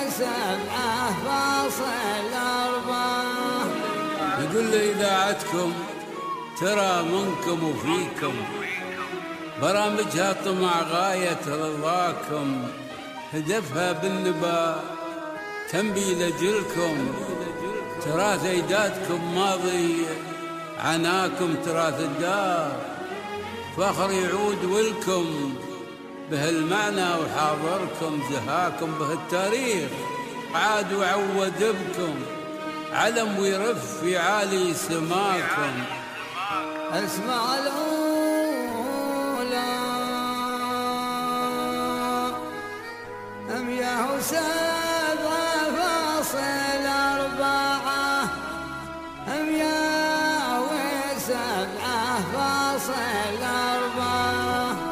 7.4. يقول لي إذاعتكم ترى منكم وفيكم، برامجها طمع غاية رضاكم، هدفها بالنبا تنبي لجلكم، تراث أجدادكم ماضي عناكم، تراث الدار فخر يعود ولكم بهالمعنى، وحاضركم زهاكم بهالتاريخ عاد وعود بكم، علم ويرف في عالي سماكم. اسمع الأولى أم يا 7.4 أم يا 7.4.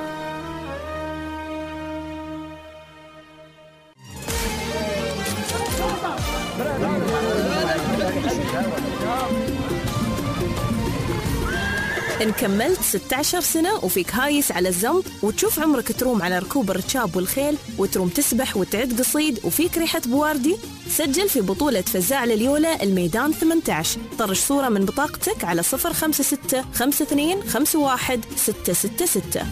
إن كملت 16 سنة وفيك هايس على الزنب وتشوف عمرك تروم على ركوب الركاب والخيل وتروم تسبح وتعد قصيد وفيك ريحة بواردي، سجل في بطولة فزاع لليولا الميدان 18. طرش صورة من بطاقتك على 056 52 51 666.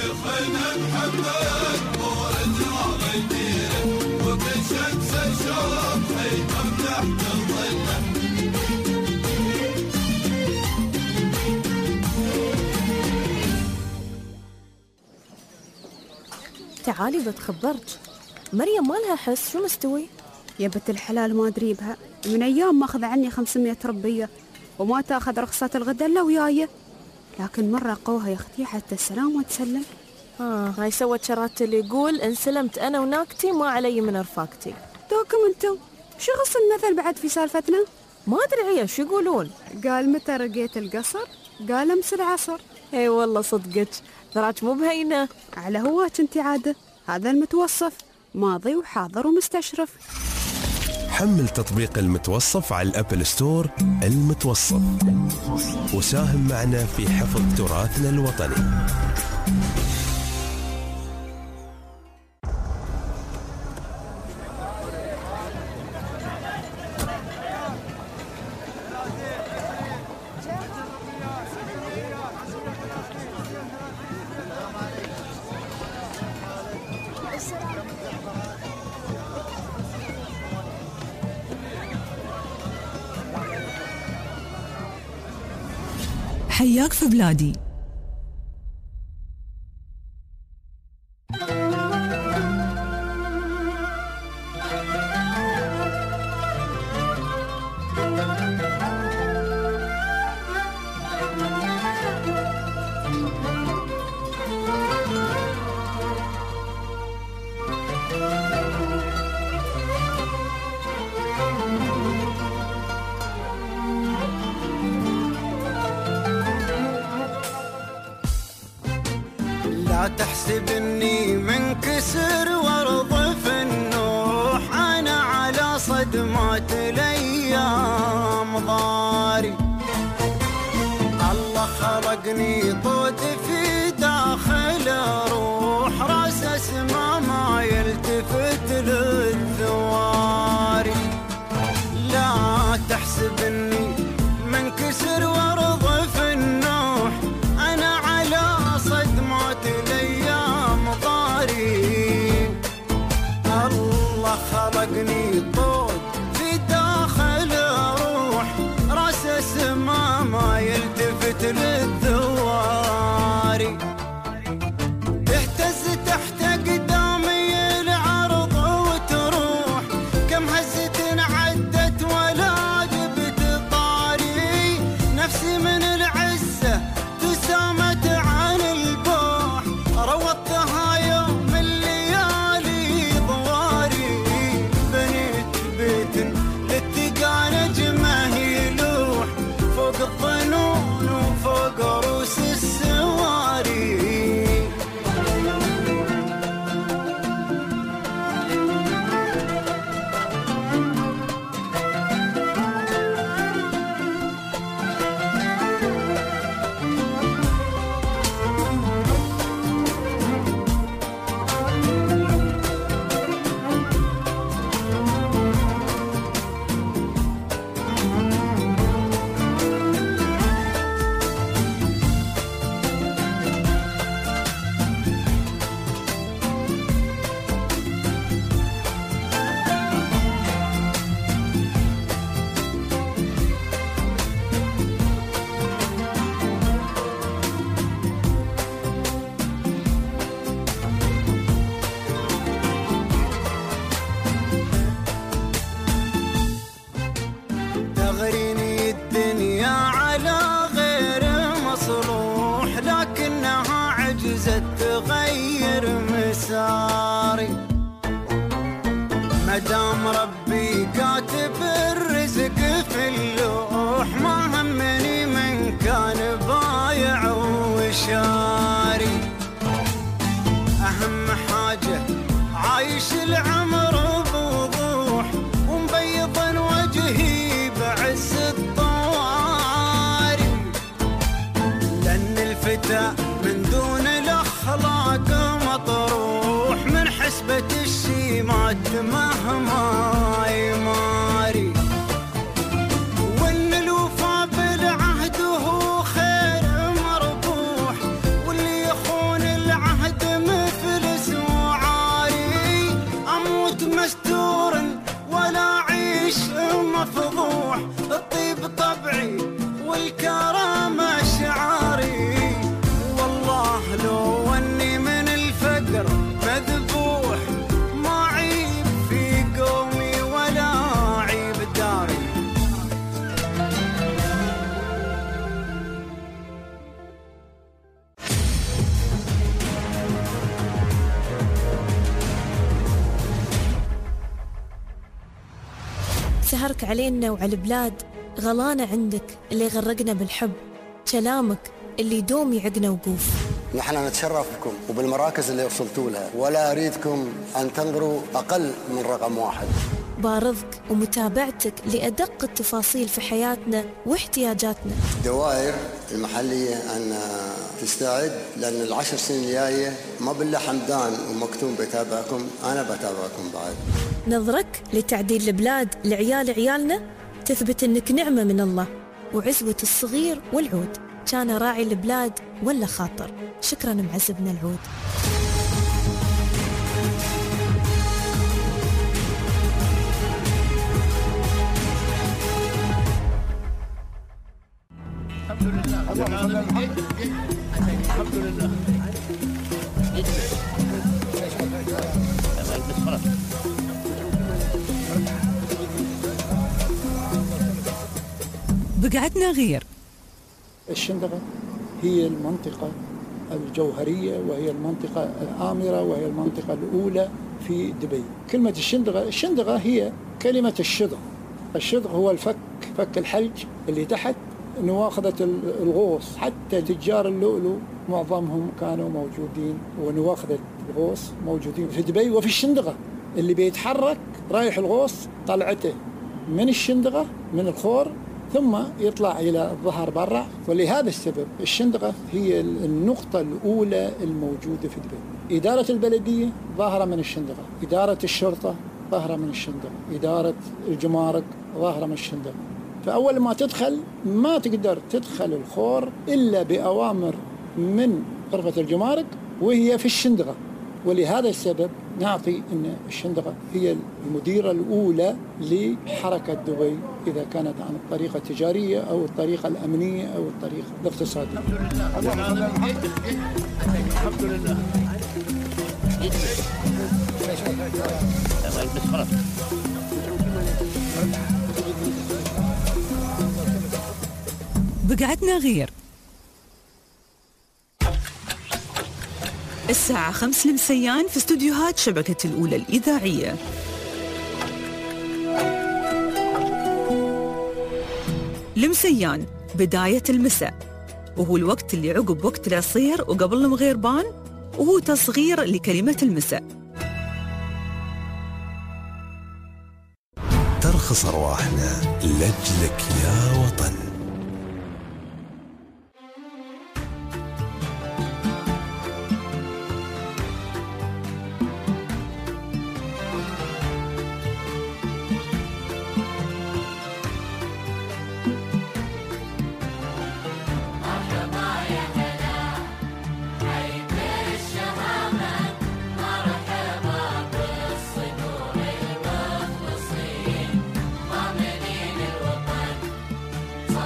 تعالي بتخبرك، مريم ما لها حس، شو مستوي؟ يا بنت الحلال ما أدري بها، من أيام ماخذ عني 500 ربية وما تاخذ رخصة الغدا إلا وياي، لكن مرة قوها يا أختي حتى السلام وتسلم. هاي سوت شرات اللي يقول إن سلمت أنا وناكتي ما علي من رفاقتي. دوكم انتو شو غص المثل بعد في سالفتنا؟ ما أدري عيا شو يقولون، قال متى رقيت القصر قال امس العصر. اي والله صدقك، تراك مو بهينة. على هواك انتي عادة، هذا المتوصف ماضي وحاضر ومستشرف. حمل تطبيق المتوصف على الأبل ستور. المتوصف، وساهم معنا في حفظ تراثنا الوطني. حياك في بلادي. طاري مدام ربي كاتب الرزق في اللوح ما همني من كان بايع وشاري أهم حاجة عايش العمر بوضوح ومبيض وجهي بعز الطواري لأن الفتى من دون الأخلاق مطروح من حسبة الشيمات مهما يماري وإن الوفا بالعهد هو خير مربوح واللي يخون العهد مفلس وعاري أموت مستور ولا عيش مفضوح الطيب طبعي والكرامة شعاري والله لو أني من الفقر مذبوح ما عيب في قومي ولا عيب داري سهرك علينا وعلى البلاد غلانة عندك اللي غرقنا بالحب كلامك اللي دوم يعقنا وقوف نحن نتشرف بكم وبالمراكز اللي وصلتوا لها ولا أريدكم أن تنظروا أقل من رقم 1 بارضك ومتابعتك لأدق التفاصيل في حياتنا واحتياجاتنا الدوائر المحلية أن تستعد لأن ال10 سنين الجاية ما بالله حمدان ومكتوم بتابعكم أنا بتابعكم بعد نظرك لتعديل البلاد لعيال عيالنا تثبت أنك نعمة من الله وعزوة الصغير والعود كان راعي البلاد ولا خاطر شكرا معزبنا العود الحمد لله بقعتنا غير. الشندقة هي المنطقة الجوهرية وهي المنطقة الآمرة وهي المنطقة الأولى في دبي. كلمة الشندقة هي كلمة الشدق. الشدق هو الفك، فك الحلج اللي تحت نواخذة الغوص. حتى تجار اللؤلؤ معظمهم كانوا موجودين ونواخذة الغوص موجودين في دبي وفي الشندقة. اللي بيتحرك رايح الغوص طلعته من الشندقة من الخور ثم يطلع إلى الظهر برا. ولهذا السبب الشندقة هي النقطة الأولى الموجودة في دبي. إدارة البلدية ظاهرة من الشندقة، إدارة الشرطة ظاهرة من الشندقة، إدارة الجمارك ظاهرة من الشندقة. فأول ما تدخل ما تقدر تدخل الخور إلا بأوامر من غرفة الجمارك وهي في الشندقة. ولهذا السبب نعطي أن الشندقة هي المديرة الأولى لحركة دبي إذا كانت عن الطريقة التجارية أو الطريقة الأمنية أو الطريقة الاقتصادية. الحمد لله. بقعتنا غير. الساعة 5 المسيان في استوديوهات شبكة الأولى الإذاعية. المسيان بداية المساء، وهو الوقت اللي عقب وقت العصير وقبل المغيربان، وهو تصغير لكلمة المساء. ترخص أرواحنا لأجلك يا وطن. صار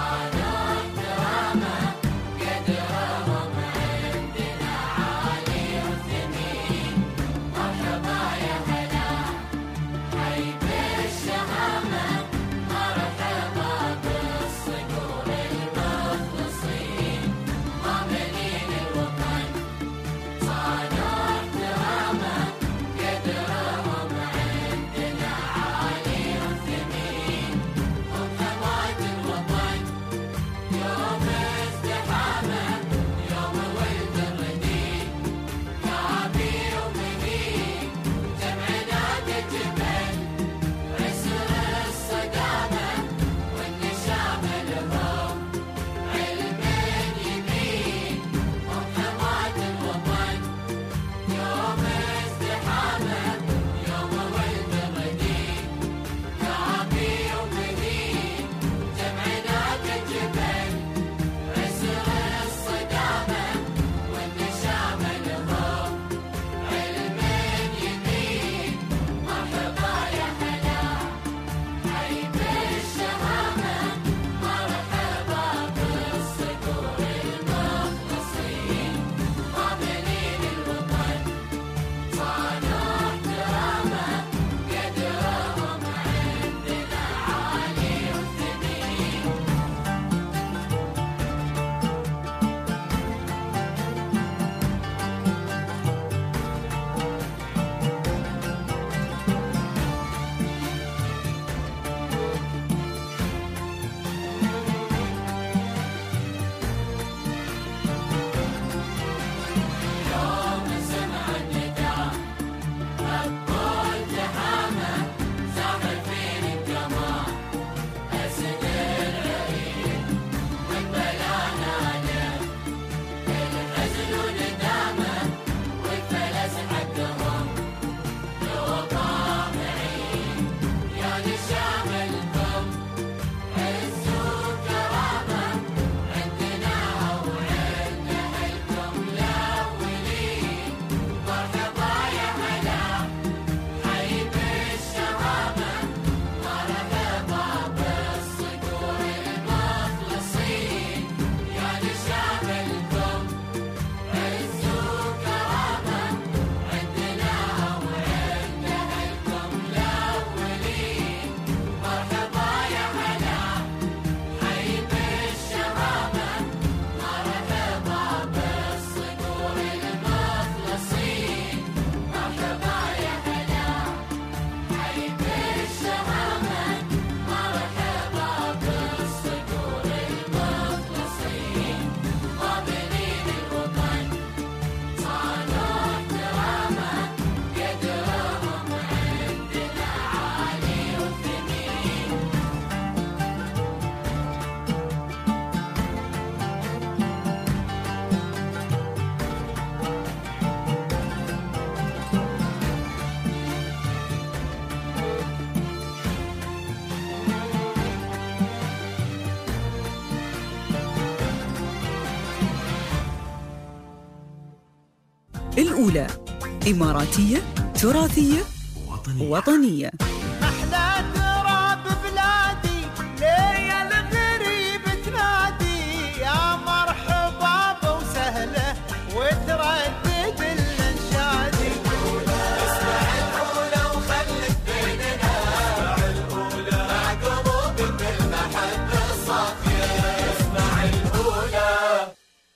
الأولى إماراتية تراثية وطنية. أحلى تراب بلادي ليا الغريب تنادي يا مرحبا بوسهله وتردد الانشادي. اسمع الأولى وخليك بيننا، اسمع الأولى مع قلوب بالمحبة الصافية. اسمع الأولى.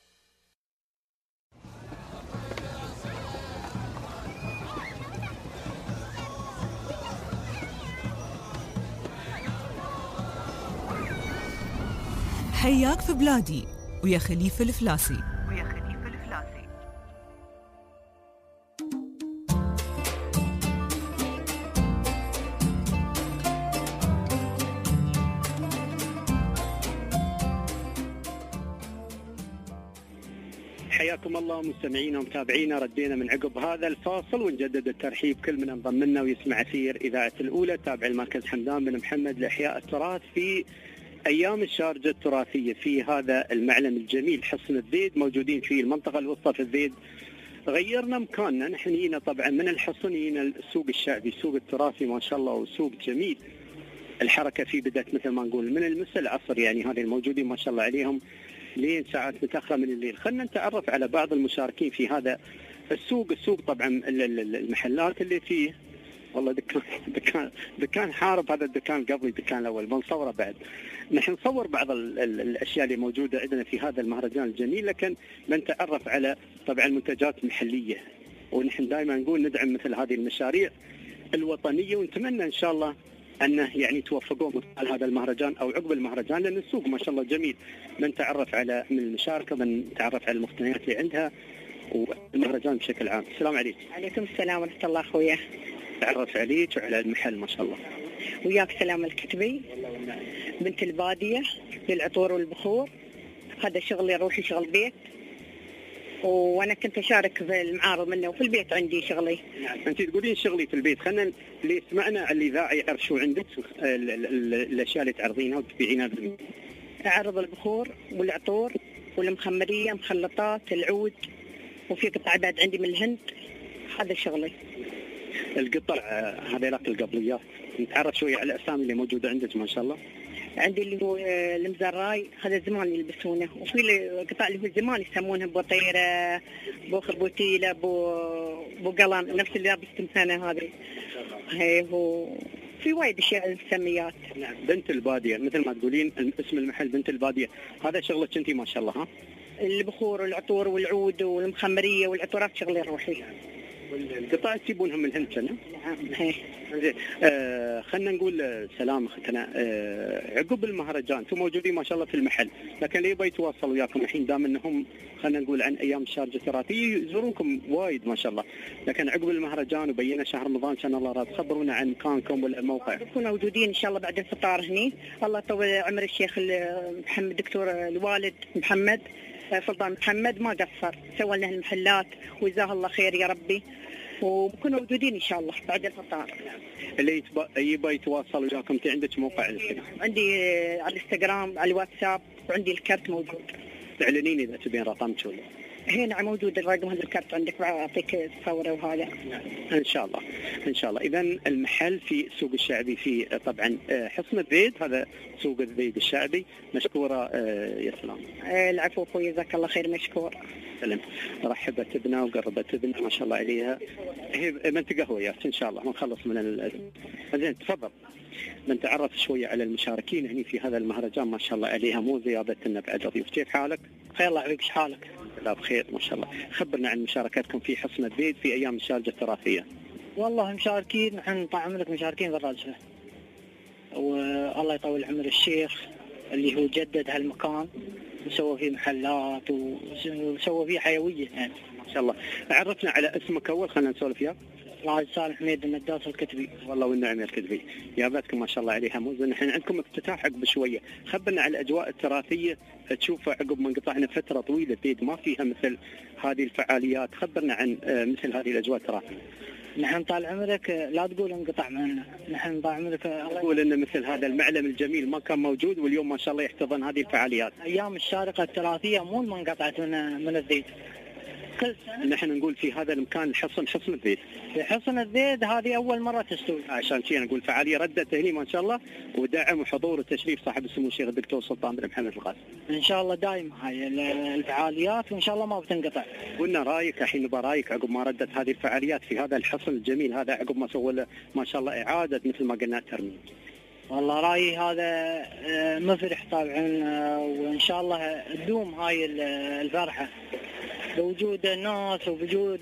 حياك في بلادي ويا خليفة الفلاسي. حياكم الله مستمعينا ومتابعينا. ردينا من عقب هذا الفاصل ونجدد الترحيب كل من انضم لنا ويسمع أثير إذاعة الأولى تابع المركز حمدان بن محمد لإحياء التراث في أيام الشارجة التراثية في هذا المعلم الجميل حصن الذيد. موجودين في المنطقة الوسطى في الذيد. غيرنا مكاننا، نحن جينا طبعا من الحصن جينا السوق الشعبي، السوق التراثي ما شاء الله وسوق جميل. الحركة فيه بدأت مثل ما نقول من المساء العصر، يعني هذه الموجودين ما شاء الله عليهم لين ساعات متأخرة من الليل. خلنا نتعرف على بعض المشاركين في هذا السوق. السوق طبعا المحلات اللي فيه والله دكان حارب. هذا الدكان قبل الدكان الأول بنصوره بعد. نحن نصور بعض الأشياء اللي موجودة عندنا في هذا المهرجان الجميل، لكن بنتعرف على طبعا المنتجات المحلية. ونحن دائما نقول ندعم مثل هذه المشاريع الوطنية، ونتمنى إن شاء الله أنه يعني توفقوا مثل هذا المهرجان أو عقب المهرجان، لأن السوق ما شاء الله جميل. بنتعرف على من المشاركة، بنتعرف على المقتنيات اللي عندها والمهرجان بشكل عام. السلام عليكم. عليكم السلام ورحمة الله أخويا. تعرف عليك وعلى المحل ما شاء الله. وياك سلام الكتبي، بنت البادية للعطور والبخور. هذا شغلي روحي، شغل بيت، وانا كنت اشارك في المعارض منه وفي البيت عندي شغلي. انت تقولين شغلي في البيت، خلينا اللي يسمعنا على الاذاعه يعرف شو عندك الاشياء اللي تعرضينها وتبيعينها. اعرض البخور والعطور والمخمريه، مخلطات، العود، وفي قطع بعد عندي من الهند. هذا شغلي. القطع هذيلاك القبليات، نتعرف شويه على الاسامي اللي موجوده عندك ما شاء الله. عندي اللي هو المزراي، هذا زمان يلبسونه، وفي القطع اللي هو زمان يسمونها بوطيره، بوخربوتيله، بو قلم، نفس اللي لابس تمثانه هذه. هي هو في وايد اشياء المسميات. نعم. بنت الباديه مثل ما تقولين اسم المحل بنت الباديه، هذا شغلك انت ما شاء الله. ها، البخور والعطور والعود والمخمريه والعطورات شغلي روحي. والقطع تجيبونهم من الهند كنا؟ نعم. خلينا نقول سلام اختنا. عقب المهرجان انتم موجودين ما شاء الله في المحل، لكن اللي يبغى يتواصل وياكم الحين دام انهم خلينا نقول عن ايام الشارجه التراثيه يزورونكم وايد ما شاء الله، لكن عقب المهرجان وبينا شهر رمضان كان الله راضي، خبرونا عن مكانكم والموقع. نكون موجودين ان شاء الله بعد الفطار هني. الله يطول عمر الشيخ محمد الدكتور الوالد محمد سلطان محمد، ما قصر، سوى لنا المحلات وجزاه الله خير يا ربي، وبكون موجودين ان شاء الله بعد الفطار. اللي يبغى يتواصل وياكم انت عندك موقع الانستغرام؟ عندي على الانستغرام، على الواتساب، وعندي الكرت موجود. تعلنين اذا تبين رقمك ولا؟ هنا موجود الرقم، هذا الكرت عندك اعطيك تصوره وهذا. ان شاء الله ان شاء الله. اذا المحل في السوق الشعبي في طبعا حصن الذيد، هذا سوق الذيد الشعبي. مشكوره يا سلام. العفو اخوي، جزاك الله خير، مشكور. سلام. رحبت بنا وقربت بنا ما شاء الله عليها. هي بنت قهويات ان شاء الله ما نخلص من زين. تفضل. بنتعرف شويه على المشاركين هني في هذا المهرجان ما شاء الله عليها، مو زياده لنا بعد ضيوف. كيف حالك؟ خير الله يعافيك، ايش حالك؟ لا بخير ما شاء الله. خبرنا عن مشاركتكم في حصن الذيد في ايام الشارجه التراثيه. والله مشاركين، نحن طال عمرك مشاركين في الرجفه، والله يطول عمر الشيخ اللي هو جدد هالمكان وسوى فيه محلات وسوى فيه حيويه يعني ما شاء الله. عرفنا على اسمك اول، خلينا نسولف وياك. راجل صالح حميد المداس الكتبي. والله والنعم يا الكتبي، ياباتكم ما شاء الله عليها موزن. الحين عندكم افتتاح عقب شويه، خبرنا على الاجواء التراثيه تشوفها عقب ما انقطعنا فتره طويله الذيد ما فيها مثل هذه الفعاليات. خبرنا عن مثل هذه الاجواء التراثيه. نحن طال عمرك لا تقول انقطع معنا، نحن طال عمرك تقول ان مثل هذا المعلم الجميل ما كان موجود واليوم ما شاء الله يحتضن هذه الفعاليات. ايام الشارقه التراثيه مو ما انقطعت من الذيد. كل سنة. نحن نقول في هذا المكان الحصن، حصن الذيد. في حصن الذيد هذه أول مرة تستوي. عشان شيء نقول فعالية ردت هني ما شاء الله، ودعم وحضور وتشريف صاحب السمو الشيخ الدكتور سلطان بن محمد القاسم. إن شاء الله دائما هاي الفعاليات وإن شاء الله ما بتنقطع. قلنا رايك الحين، نبغى رايك عقب ما ردت هذه الفعاليات في هذا الحصن الجميل هذا، عقب ما سووا له ما شاء الله إعادة مثل ما قلنا ترميم. والله رأيي هذا مفرح طبعا، وإن شاء الله تدوم هاي الفرحة بوجود الناس وبوجود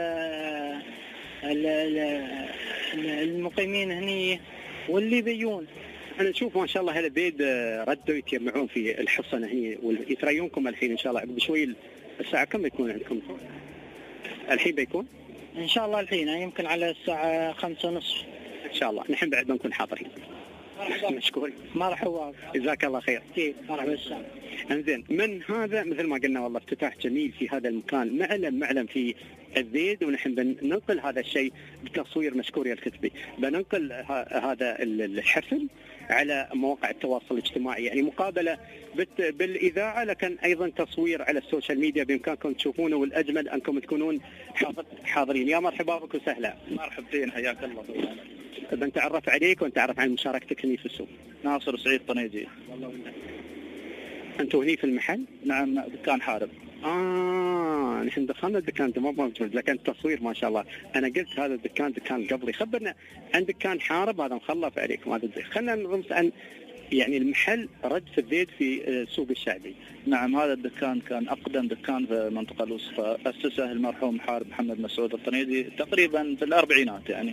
المقيمين هني واللي بيجون. احنا نشوف ما شاء الله هالبيد ردوا يتجمعون في الحصن هني ويتريونكم الحين ان شاء الله عقب شوي. الساعة كم بيكون عندكم الحين؟ بيكون ان شاء الله الحين يمكن على الساعة 5:30 ان شاء الله. نحن بعد بنكون حاضرين. مشكور. مرحبا. جزاك الله خير. مرحبا بالسلام. انزين، من هذا مثل ما قلنا والله افتتاح جميل في هذا المكان، معلم في الذيد، ونحن بننقل هذا الشيء بتصوير مشكور يا الكتبي. بننقل هذا الحفل على مواقع التواصل الاجتماعي، يعني مقابلة بالإذاعة، لكن أيضا تصوير على السوشيال ميديا بإمكانكم تشوفونه، والأجمل أنكم تكونون حاضرين. يا مرحبا بك وسهلا. مرحبتين، حياك الله. بنتعرف عليك ونتعرف عن مشاركتك هنا في السوق. ناصر سعيد طنيجي. أنتوا هني في المحل؟ نعم، دكان حارب. نحن دخلنا الدكان ما موجود، لكن التصوير ما شاء الله. أنا قلت هذا الدكان دكان قبلي، خبرنا عن دكان حارب هذا مخلف عليكم هذا الزي. خلينا نغمس عن يعني المحل رد في الذيد في السوق الشعبي. نعم، هذا الدكان كان أقدم دكان في المنطقة الوسطى، أسسه المرحوم حارب محمد مسعود الطنيجي تقريبا في الأربعينات يعني،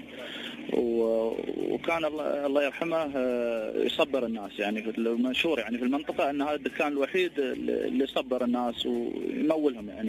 وكان الله يرحمه يصبر الناس يعني. المشهور يعني في المنطقة أن هذا الدكان الوحيد اللي يصبر الناس ويمولهم يعني.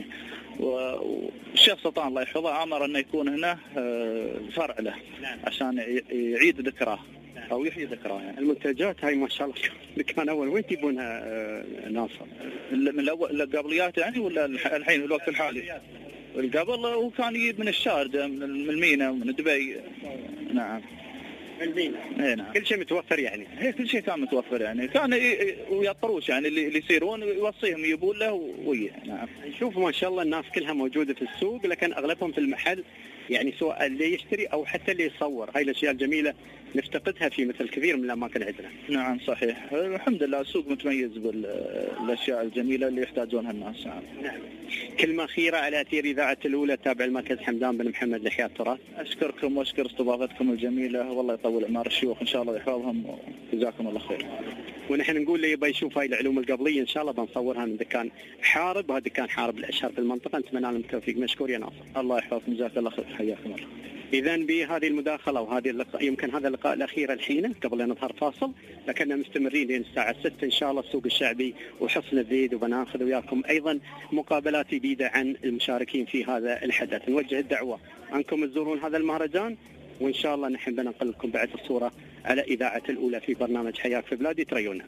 والشيخ سلطان الله يحفظه أمر أنه يكون هنا فرع له عشان يعيد ذكراه أو يحيي ذكراه يعني. المنتجات هاي ما شاء الله دكان أول وين تجيبونها ناصر؟ من الأول القبليات يعني ولا الحين في الوقت الحالي؟ القبل هو كان يجيب من الشارجة، من المينا ومن دبي. نعم، المينا. اي نعم، كل شيء متوفر يعني. هي كل شيء كان متوفر يعني، كان ويطروش يعني اللي يصيرون يوصيهم يجيبون له ويا. نعم، نشوف ما شاء الله الناس كلها موجودة في السوق، لكن أغلبهم في المحل يعني، سواء اللي يشتري أو حتى اللي يصور. هاي الأشياء الجميلة نفتقدها في مثل كثير من الأماكن عندنا. نعم صحيح، الحمد لله السوق متميز بالأشياء الجميلة اللي يحتاجونها الناس. نعم. كلمة أخيرة على أثير إذاعة الأولى تابع المركز حمدان بن محمد لإحياء التراث. أشكركم وأشكر استضافتكم الجميلة، والله يطول أعمار الشيوخ إن شاء الله يحفظهم، وجزاكم الله خير. ونحن نقول اللي يبغى يشوف هاي العلوم القبلية إن شاء الله بنصورها من دكان حارب، وهذا دكان حارب الأشهر في المنطقة. نتمنى لهم التوفيق. مشكور يا ناصر. الله يحفظكم، جزاك الله خير، حياكم الله. إذن بهذه المداخلة وهذه اللقاء، يمكن هذا اللقاء الأخير الحين قبل أن نظهر فاصل، لكننا مستمرين لين الساعة 6 إن شاء الله السوق الشعبي وحصن الذيد، وبناخذ وياكم أيضا مقابلات جديدة عن المشاركين في هذا الحدث. نوجه الدعوة أنكم تزورون هذا المهرجان، وإن شاء الله نحن بننقل لكم بعد الصورة على إذاعة الأولى في برنامج حياك في بلادي. تريونا.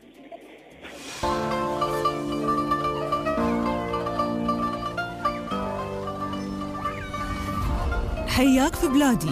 حياك في بلادي.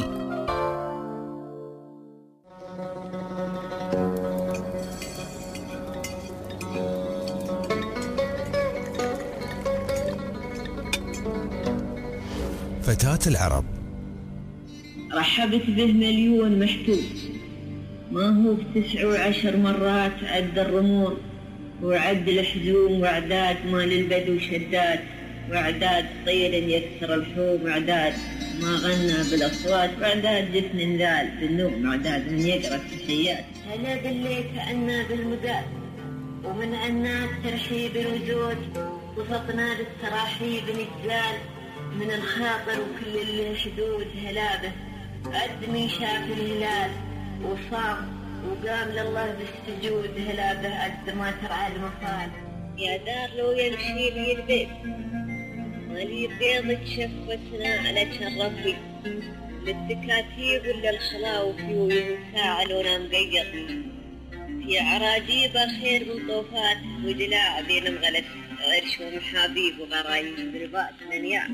فتاة العرب. رحبت به مليون محتوم، ما هو ب9 و10 مرات عد الرمور وعد الحزوم، وعداد مال البدو شداد، وعداد طير يكسر الحوم، وعداد ما غنى بالأصوات، وعداد جفن ذال بالنوم، وعداد من يقرأ التحيات. هلا بالليل كأننا بالمداد، ومن عنات ترحيب الوجود، وسطنا للتراحيب نجزال من الخاطر وكل اللي حدود. هلابه قد من شاف الهلال وصام وقام لله بالسجود، هلابه قد ما ترعى المفال. يا دار لو يمشي لي البيت مالي بيضك شفتنا على شرفي، للتكاتيب ولا الخلاوفي وينساع لونا مقيض، في عراجيب خير من طوفات وجلاع بين مغلت عرش ومحابيب وغرايب بالباس منيع.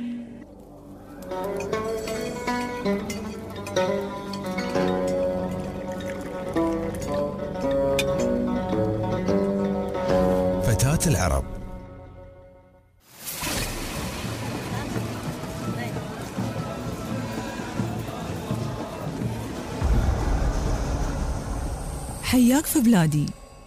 فتاة العرب. حياك في بلادي.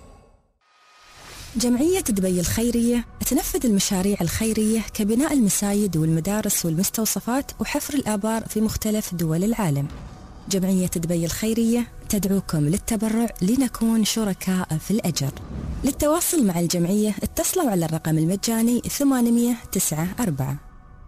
جمعية دبي الخيرية تنفذ المشاريع الخيرية كبناء المساجد والمدارس والمستوصفات وحفر الآبار في مختلف دول العالم. جمعية دبي الخيرية تدعوكم للتبرع لنكون شركاء في الأجر. للتواصل مع الجمعية اتصلوا على الرقم المجاني 894.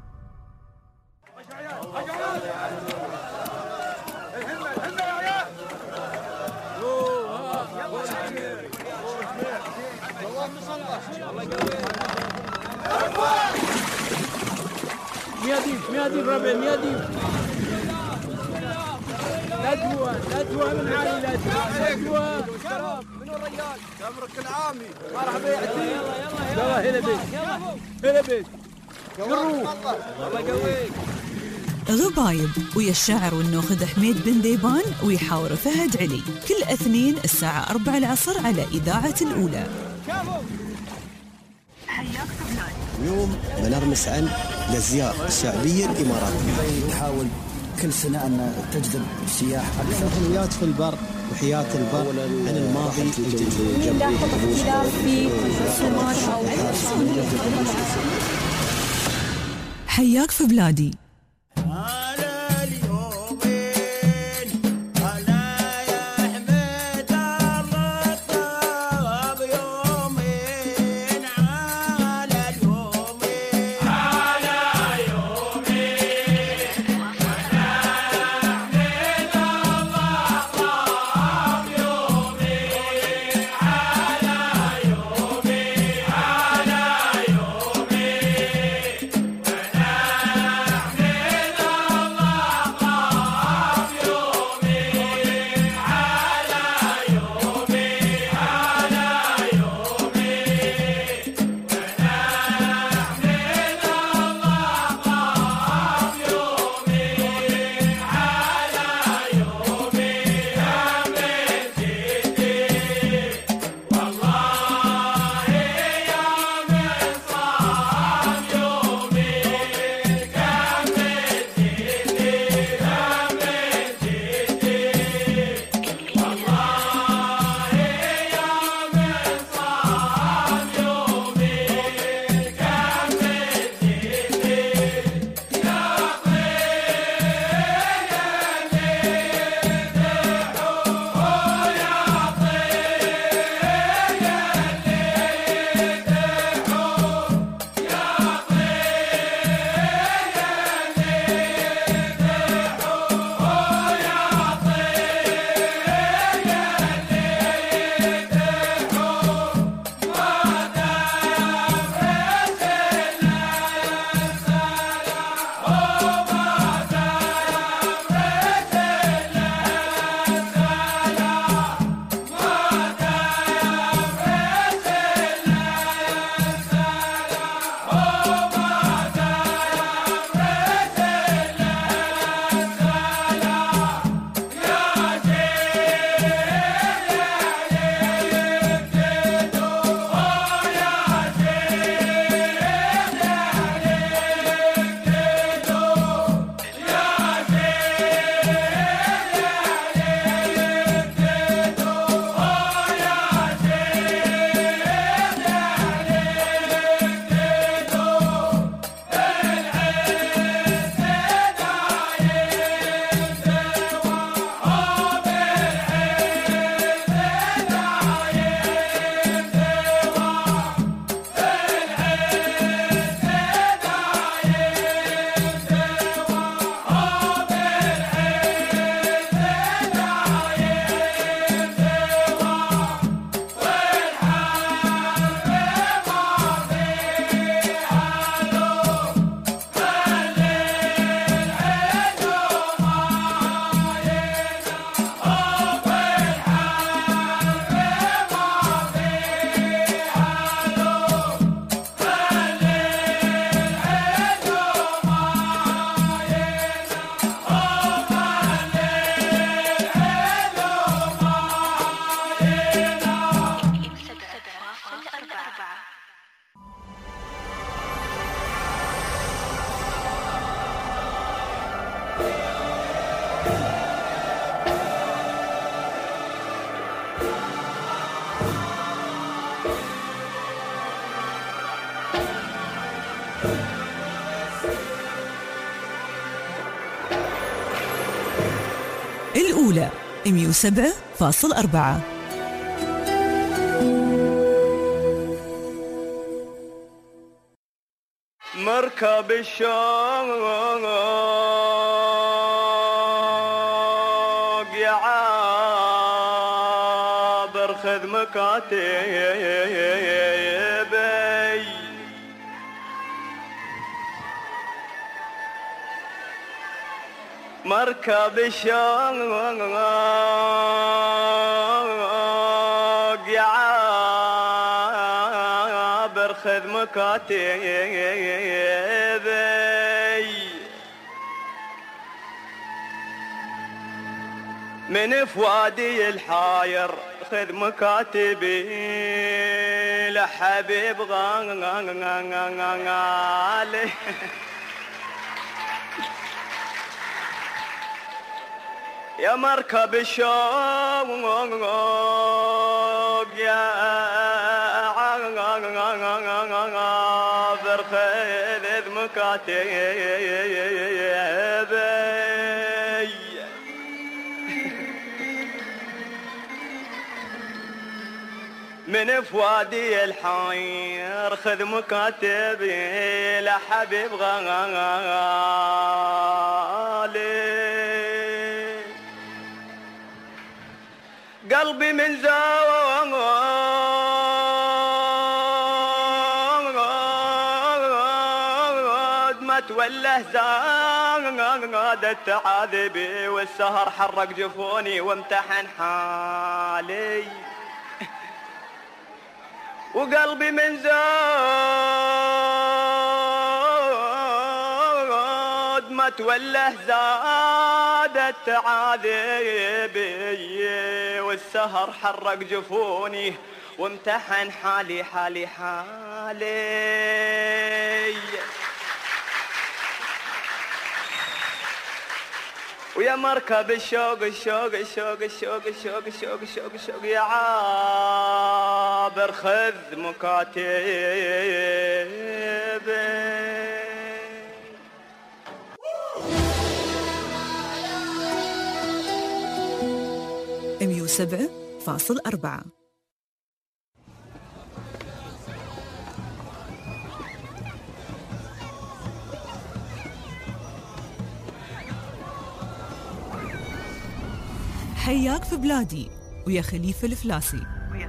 ميادين ربع ميادين ندوة من عائلة ندوة منو الرجال تمرك العامي مرحبا يا عتيق يلا هلا بيك هلا بيك الله يقويك. غبايب ويا الشاعر والنوخذ حميد بن ذيبان ويحاور فهد علي كل اثنين الساعة 4 العصر على إذاعة الأولى. اليوم بنرمس عن الأزياء الشعبية الإماراتية. تحاول كل سنة أن تجذب سياح أكثر. الحلويات في البر وحياة البر عن الماضي الجديد. حياك في بلادي. الأولى 107.4. مركب الشوق يا عابر خذ مكاتبي، مركب الشوق يا عابر خذ مكاتبي، من فؤادي الحاير خذ مكاتبي، لحبيب غالي يا مركب الشوق يا عابر خذ مكاتبي، من فؤادي الحاير خذ مكاتبي، لحبيب غالي قلبي من زاد ما توله زاد التعاذبي، والسهر حرق جفوني وامتحن حالي، وقلبي من زاد ما توله زاد التعاذبي، والسهر حرق جفوني وامتحن حالي حالي حالي، ويا مركب الشوق الشوق الشوق الشوق الشوق الشوق الشوق الشوق يا عابر خذ مكاتبي. 107.4. حياك في بلادي ويا خليفة الفلاسي.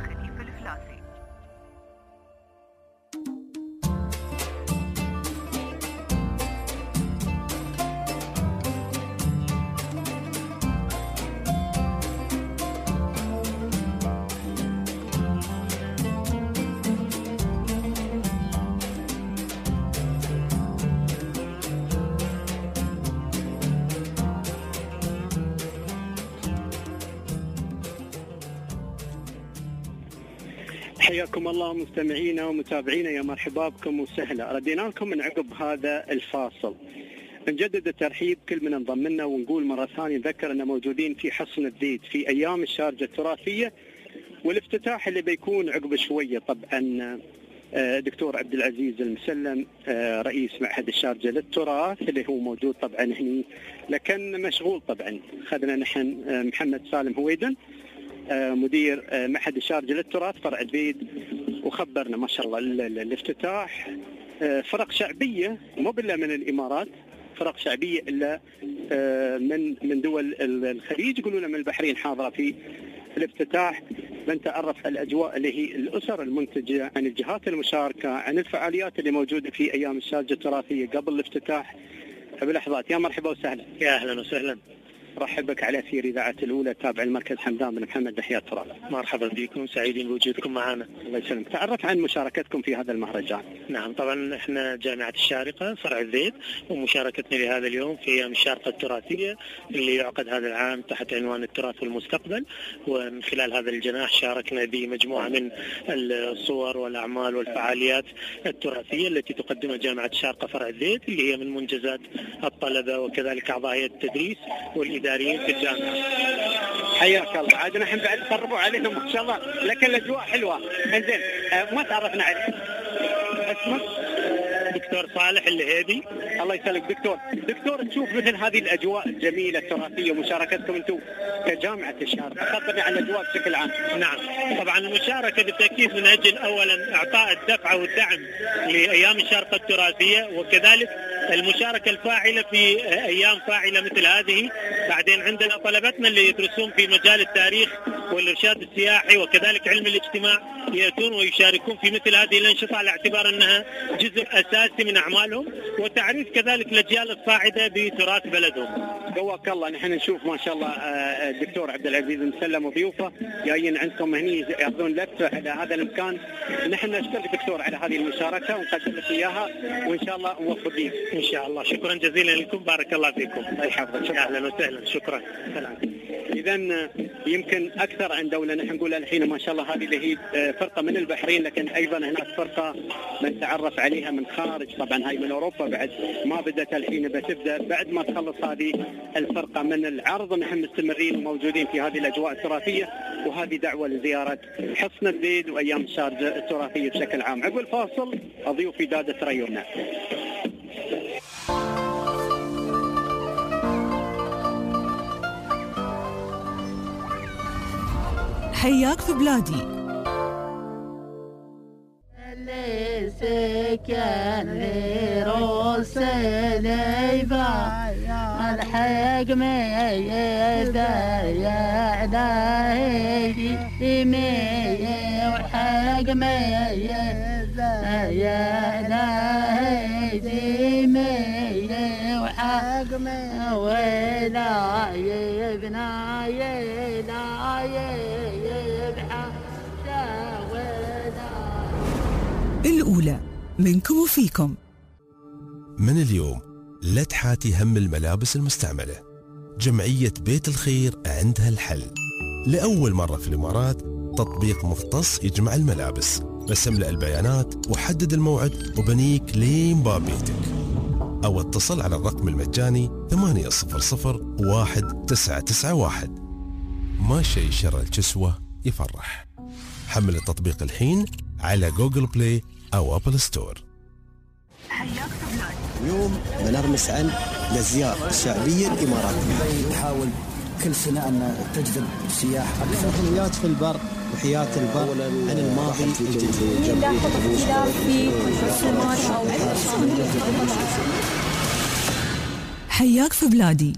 حياكم الله مستمعينا ومتابعينا، يا مرحبا بكم وسهلا. ردينا لكم من عقب هذا الفاصل، نجدد الترحيب كل من انضم لنا، ونقول مرة ثانية نذكر أننا موجودين في حصن الذيد في أيام الشارجة التراثية، والافتتاح اللي بيكون عقب شوية. طبعا دكتور عبد العزيز المسلم رئيس معهد الشارجة للتراث اللي هو موجود طبعا هني، لكن مشغول طبعا. خذنا نحن محمد سالم هويدن مدير معهد الشارجة للتراث فرع الذيد، وخبرنا ما شاء الله الافتتاح فرق شعبية مو بالله من الإمارات، فرق شعبية إلا من دول الخليج، يقولون من البحرين حاضرة في الافتتاح. بنتعرف الأجواء اللي هي الأسر المنتجة، عن الجهات المشاركة، عن الفعاليات اللي موجودة في أيام الشارجة التراثية قبل الافتتاح بلحظات. يا مرحبا وسهلا. يا أهلا وسهلا. رحب بك على أثير إذاعة الأولى، تابع المركز حمدان بن محمد دحيات تراث. مرحبا بكم، سعيدين بوجودكم معنا. الله يسلمك. تعرف عن مشاركتكم في هذا المهرجان. نعم طبعا احنا جامعة الشارقة فرع الذيد، ومشاركتنا لهذا اليوم في أيام الشارقة التراثية اللي يعقد هذا العام تحت عنوان التراث والمستقبل. ومن خلال هذا الجناح شاركنا بمجموعة من الصور والأعمال والفعاليات التراثية التي تقدمها جامعة الشارقة فرع الذيد، اللي هي من منجزات الطلبة وكذلك أعضاء هيئة التدريس والإداريين في الجامعة. حياك الله. عاد نحن بعد قربوا عليهم ما شاء الله، لكن الأجواء حلوة. انزين ما تعرفنا عليك اسمك؟ دكتور صالح الهيبي. الله يسلمك دكتور تشوف مثل هذه الاجواء الجميله التراثيه ومشاركتكم انتم كجامعه الشارقه، خبرني عن الاجواء بشكل عام. نعم طبعا المشاركه بالتاكيد من اجل اولا اعطاء الدفعه والدعم لايام الشارقه التراثيه، وكذلك المشاركه الفاعله في ايام فاعله مثل هذه. بعدين عندنا طلبتنا اللي يدرسون في مجال التاريخ والارشاد السياحي وكذلك علم الاجتماع ياتون ويشاركون في مثل هذه الانشطه على اعتبار انها جزء اساسي من اعمالهم وتعريف كذلك الاجيال الصاعده بتراث بلدهم. قواك الله. نحن نشوف ما شاء الله الدكتور عبد العزيز مسلم وضيوفه جايين عندكم هني ياخذون لفه على هذا المكان. نحن نشكرك دكتور على هذه المشاركه ونقدم لك اياها وان شاء الله موفقين ان شاء الله. شكرا جزيلا لكم، بارك الله فيكم. الله يحفظك. اهلا وسهلا. شكرا. سلام. اذا يمكن اكثر عن دوله نحن نقول الحين ما شاء الله هذه اللي هي فرقه من البحرين، لكن ايضا هناك فرقه نتعرف عليها من خارج، طبعا هاي من اوروبا بعد ما بدات الحين بتبدا بعد ما تخلص هذه الفرقه من العرض. نحن مستمرين وموجودين في هذه الاجواء التراثيه، وهذه دعوه لزياره حصن الذيد وايام الشارقه التراثيه بشكل عام. عقب الفاصل ضيوفي داده ريونا. حياك في بلادي. اللي سكن لي روس ليبا الحق ميدا يا داهي مي وحق ميدا يا داهي مي وحق مي ولا يبنا يلا يبحى الأولى منكم وفيكم. من اليوم لا تحاتي هم الملابس المستعملة. جمعية بيت الخير عندها الحل. لأول مرة في الإمارات تطبيق مختص يجمع الملابس. بس املأ البيانات وحدد الموعد وبنيك لين باب بيتك، أو اتصل على الرقم المجاني 800-1991. ما شيء شر الكسوة يفرح. حمل التطبيق الحين على جوجل بلاي أو أبل ستور. اليوم بنرمس عن الأزياء الشعبية الإماراتية. تحاول كل سنة أن تجذب سياح أكثر. تقنيات في البر وحياة البر عن الماضي الجديد. نلاحظ اختلاف في الرسومات أو حياك في بلادي.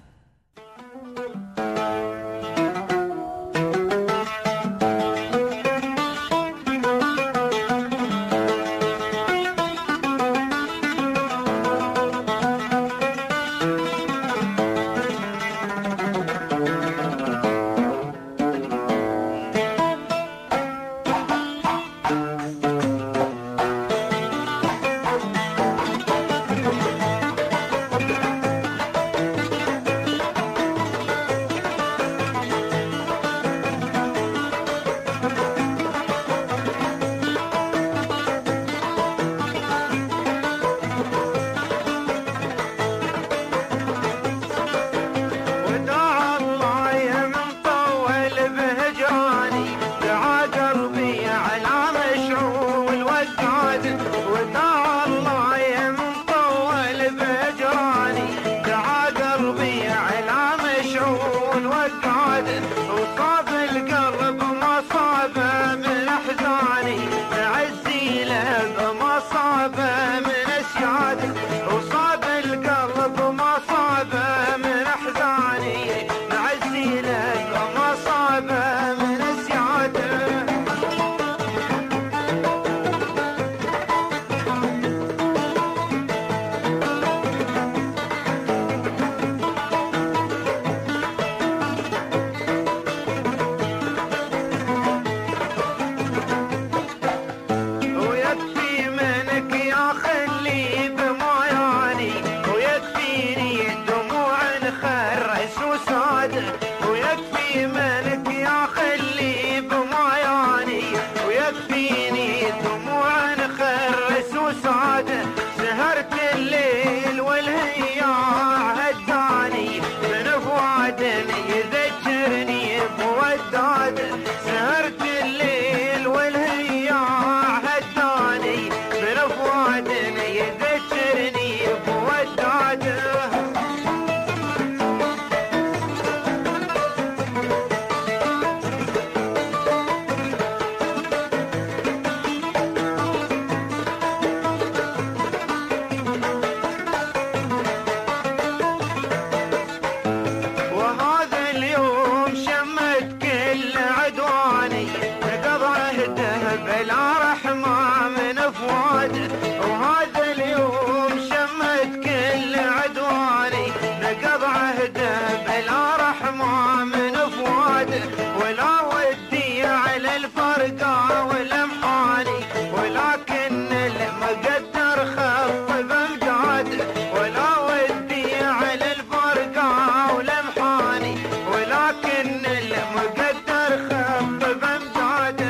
ولا ودي على الفرقة ولمحاني، ولكن المقدر خط بمداد. ولا ودي على الفرقة ولمحاني، ولكن المقدر خط بمداد.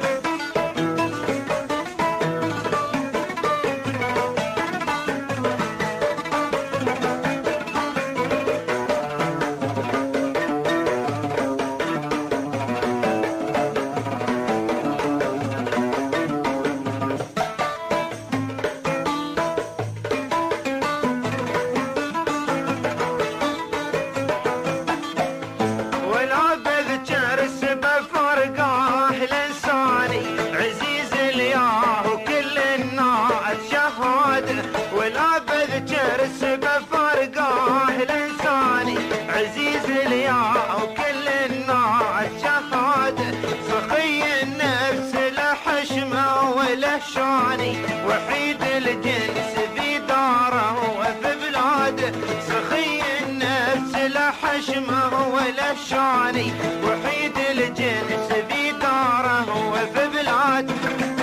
ولا بذكر سبب فرقه الانساني، عزيز الياه وكل الناس شهاد. ولا بذكر سبب فرقه الانساني، عزيز الياه وكل الناس شهاد. سخي النفس له حشمه وله شاني، وحيد الجنس في داره وفي بلاده. سخي النفس له حشمه وله شاني، وحيد الجنس في داره وفي بلاده.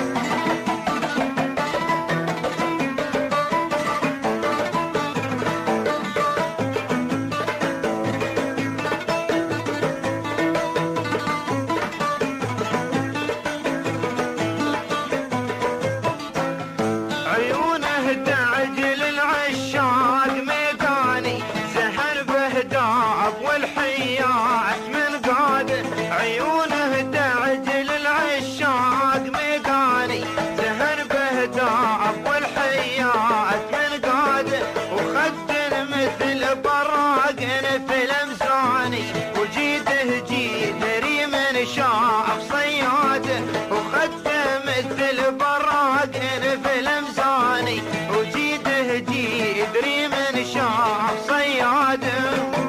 عيونه تعجل العشاق ميداني، زهر بهداب والحيات من قاده. عيونه تعجل العشاق ميداني، زهر بهداب والحيات من قاده. وخد مثل براق في الامزاني، وجيده جيد ريم شاف صياده. وخد مثل براق في الامزاني، وجيده جيد ريم شاف صياده.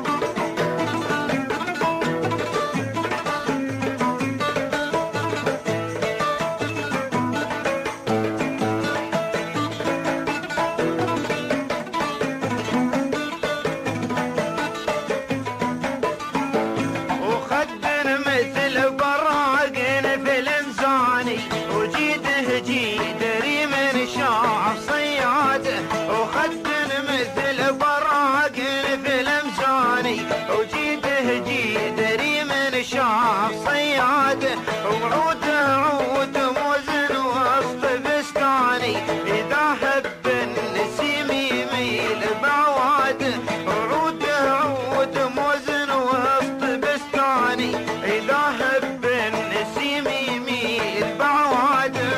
وخدن مثل براق في الامزاني، وجيده جيد ريم شاف صياده. وخدن مثل براق في الامزاني، وجيده جيد ريم شاف صياده. وعوده عود موزن وسط بستاني، اذا هب النسيم يميل بعواده. وعوده عود موزن وسط بستاني، اذا هب النسيم يميل بعواده.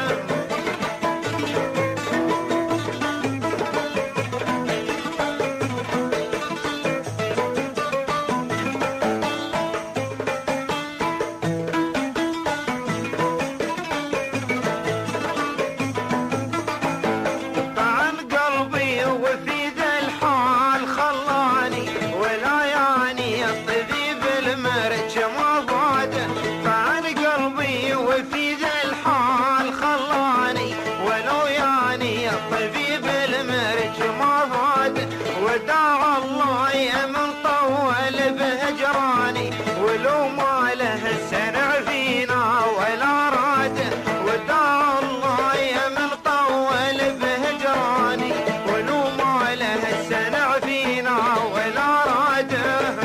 طعن قلبي وفي ذا الحال خلاني، ولا يعني الطبيب المرج ما ضاده. طعن قلبي وفي ذا الحال خلاني، ولو يعني الطبيب المرج ما ضاده. وداع الله من طول بهجراني، ولو ما له سنع فينا ولا راده. وداع الله من طول بهجراني، ولو ما له سنع فينا ولا راده.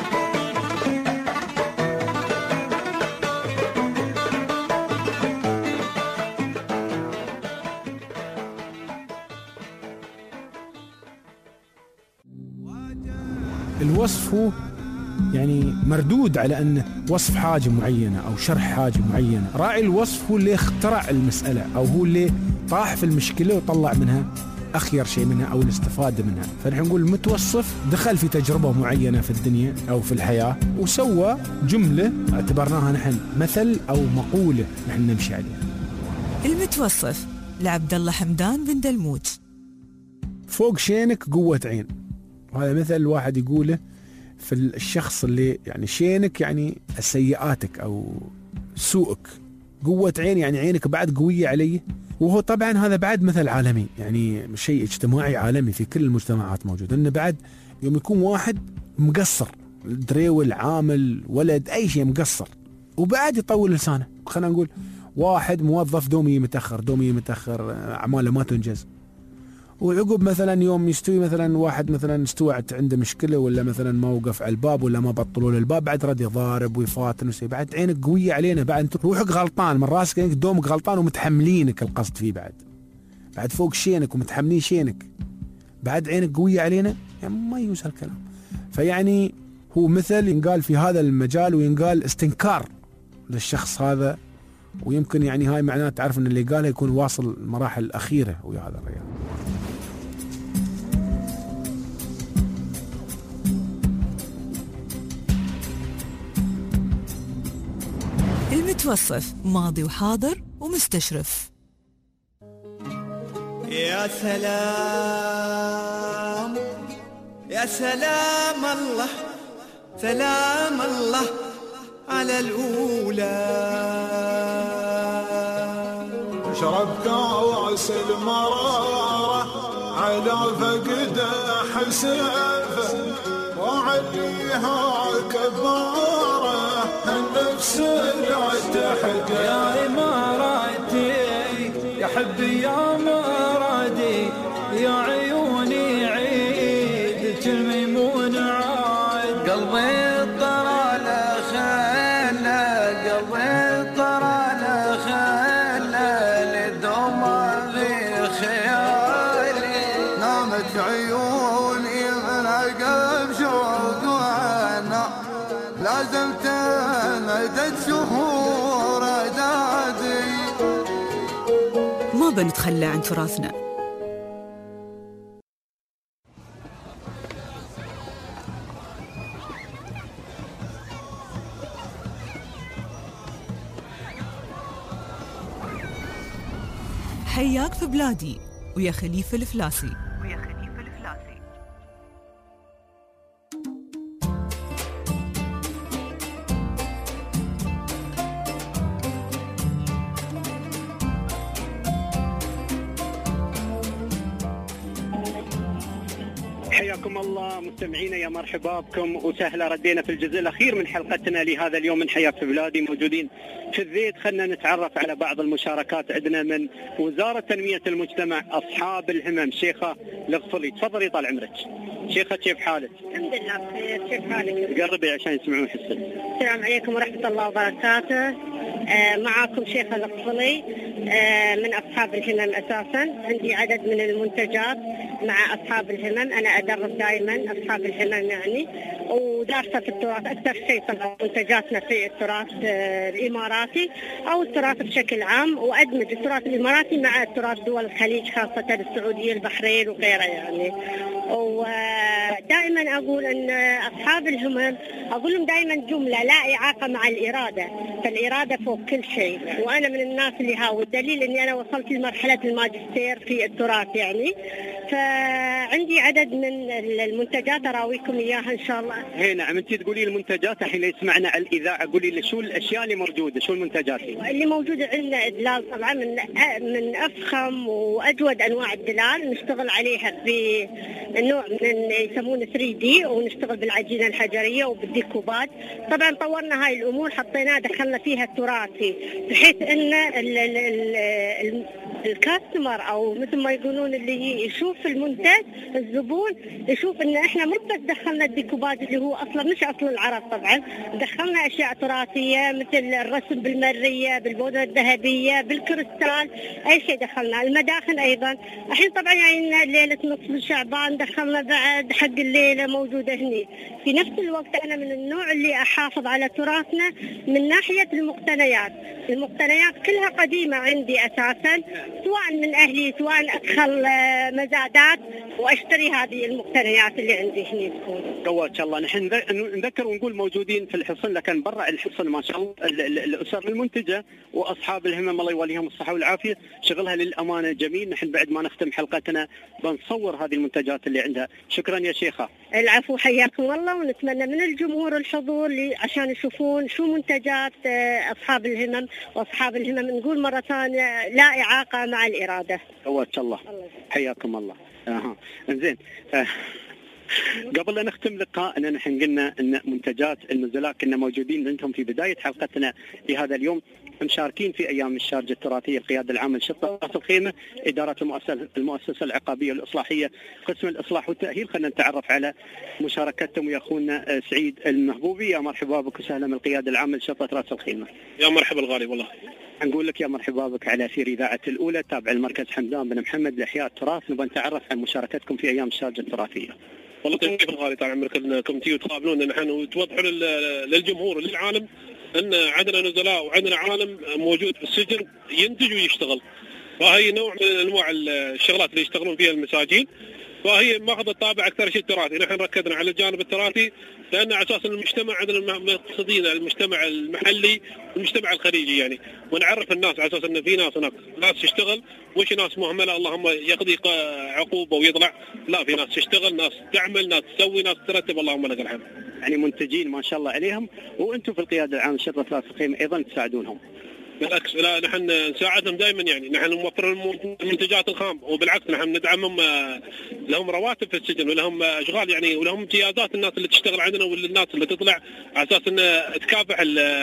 الوصف هو يعني مردود على أنه وصف حاجة معينة أو شرح حاجة معينة. راعي الوصف هو اللي اخترع المسألة، أو هو اللي طاح في المشكلة وطلع منها أخير شيء منها أو الاستفادة منها. فنحن نقول المتوصف دخل في تجربة معينة في الدنيا أو في الحياة وسوى جملة اعتبرناها نحن مثل أو مقولة نحن نمشي عليها. المتوصف لعبد الله حمدان بن دلموج. فوق شينك قوة عين، وهذا مثل الواحد يقوله في الشخص اللي يعني شينك يعني سيئاتك أو سوءك، قوة عين يعني عينك بعد قوية عليه. وهو طبعا هذا بعد مثل عالمي، يعني شيء اجتماعي عالمي في كل المجتمعات موجود، انه بعد يوم يكون واحد مقصر، دريول، عامل، ولد، اي شيء مقصر، وبعد يطول لسانه. خلينا نقول واحد موظف دومي متأخر أعماله ما تنجز، وعقب مثلا يوم يستوي مثلا واحد مثلا استوعت عنده مشكلة ولا مثلا ما وقف على الباب ولا ما بطلوا له الباب، بعد رد يضارب ويفاتن وشيء، بعد عينك قوية علينا، بعد انت روحك غلطان من راسك انك دومك غلطان ومتحملينك القصد فيه، بعد فوق شينك ومتحملين شينك، بعد عينك قوية علينا، يعني ما يوصل الكلام. فيعني هو مثل ينقال في هذا المجال وينقال استنكار للشخص هذا، ويمكن يعني هاي معناه تعرف ان اللي قالها يكون واصل المراحل الأخيرة ويا هذا الرجال. المتوصف ماضي وحاضر ومستشرف. يا سلام يا سلام الله، سلام الله على الأولى. شرب كاس المرارة على فقد حسافة، وعليها كبارة النفس لا تحقق. يا إماراتي يا حبي يا مرادي، يا عيوني عيدك الميمون عاد. قلبي طرى لخلا، قلبي طرى لخلا، لدماغي خيالي نامت عيوني من عقب شوق، وانا لازم تمدد شهور دادي. ما بنتخلى عن تراثنا. حياك في بلادي ويا خليفة الفلاسي. حياكم الله مستمعينا، يا مرحبا بكم وسهلا. ردينا في الجزء الأخير من حلقتنا لهذا اليوم من حياك في بلادي، موجودين في الزيت. خلنا نتعرف على بعض المشاركات. عندنا من وزارة تنمية المجتمع أصحاب الهمم شيخة الغفلي. تفضلي طال عمرك شيخة، كيف حالك؟ الحمد لله بخير، كيف حالك؟ قربي عشان يسمعون حسن. السلام عليكم ورحمة الله وبركاته. معاكم شيخة الغفلي من أصحاب الهمم. أساسا عندي عدد من المنتجات مع أصحاب الهمم. أنا أدرب دائما أصحاب الهمم يعني، ودارسة في التراث أكثر شيء. طبعا منتجاتنا في التراث الإماراتي أو التراث بشكل عام، وأدمج التراث الإماراتي مع التراث دول الخليج، خاصة السعودية البحرين وغيرها يعني. ودائما أقول أن أصحاب الهمم أقول لهم دائما جملة: لا إعاقة مع الإرادة، فالإرادة فوق كل شيء. وأنا من الناس اللي والدليل أني أنا وصلت لمرحلة الماجستير في التراث يعني. فعندي عدد من المنتجات أراويكم إياها إن شاء الله. هي نعم، أنت تقولي المنتجات الحين يسمعنا على الإذاعة، قولي لي شو الأشياء اللي موجودة، شو المنتجات اللي موجودة عندنا؟ إدلال طبعا من أفخم وأجود أنواع الدلال، نشتغل عليها بنوع من يسمونه 3D، ونشتغل بالعجينة الحجرية وبالديكوبات. طبعا طورنا هاي الأمور، حطيناها دخلنا فيها التراثي، بحيث أن الكاستمر أو مثل ما يقولون اللي يشوف المنتج، الزبون يشوف ان احنا مو بس دخلنا الديكوبات اللي هو اصلا مش اصل العرب، طبعا دخلنا اشياء تراثيه مثل الرسم بالمريه، بالبودره الذهبيه، بالكريستال، اي شيء دخلنا. المداخن ايضا الحين طبعا يعني ليله نصف شعبان دخلنا بعد حق الليله موجوده هني. في نفس الوقت انا من النوع اللي احافظ على تراثنا من ناحيه المقتنيات كلها قديمه عندي اساسا، سواء من اهلي سواء ادخل مزادات واشتري هذه المقتنيات اللي عندي هنا تكون. قوات الله. نحن نذكر ونقول موجودين في الحصن، لكن برا الحصن ما شاء الله الاسر المنتجه واصحاب الهمم الله يوليهم الصحه والعافيه، شغلها للامانه جميل. نحن بعد ما نختم حلقتنا بنصور هذه المنتجات اللي عندها. شكرا يا شيخه. العفو، حياكم الله. ونتمنى من الجمهور الحضور عشان يشوفون شو منتجات اصحاب الهمم. واصحاب الهمم نقول مره ثانيه لا اعاقه مع الاراده. قوات الله. حياكم الله. انزين قبل أن نختم لقاءنا نحن قلنا أن منتجات النزلاء كنا موجودين عندهم في بداية حلقتنا لهذا اليوم، مشاركين في أيام الشارجة التراثية القيادة العامة لشرطة راس الخيمة، إدارة المؤسسة العقابية والإصلاحية، قسم الإصلاح والتأهيل. خلينا نتعرف على مشاركتهم ويا أخونا سعيد المهبوبي. يا مرحبا بك وسهلا من القيادة العامة لشرطة راس الخيمة. يا مرحبا الغالي والله. نقول لك يا مرحبا بك على أثير إذاعة الأولى تابع المركز حمدان بن محمد لإحياء التراث. نبغى نتعرف عن مشاركتكم في أيام الشارجة التراثية. والله كيف الغالي طال عمرك انكم تيجوا تقابلونا نحن وتوضحوا للجمهور وللعالم ان عندنا نزلاء وعندنا عالم موجود في السجن ينتج ويشتغل، فهي نوع من انواع الشغلات اللي يشتغلون فيها المساجين، فهي ماخذ الطابع اكثر شيء تراثي. نحن ركزنا على الجانب التراثي لان على اساس المجتمع عندنا مقصدين المجتمع المحلي والمجتمع الخليجي يعني، ونعرف الناس على اساس ان في ناس هناك ناس تشتغل وش ناس مهمله اللهم يقضي عقوبه ويطلع، لا في ناس تشتغل، ناس تعمل، ناس تسوي، ناس ترتب، اللهم لك الحمد. يعني منتجين ما شاء الله عليهم، وانتم في القياده العامه لشرطه راس الخيمه ايضا تساعدونهم. بالعكس لا نحن نساعدهم دائما يعني، نحن نوفر المنتجات الخام، وبالعكس نحن ندعمهم، لهم رواتب في السجن ولهم اشغال يعني، ولهم امتيازات الناس اللي تشتغل عندنا والناس اللي تطلع على اساس ان تكافح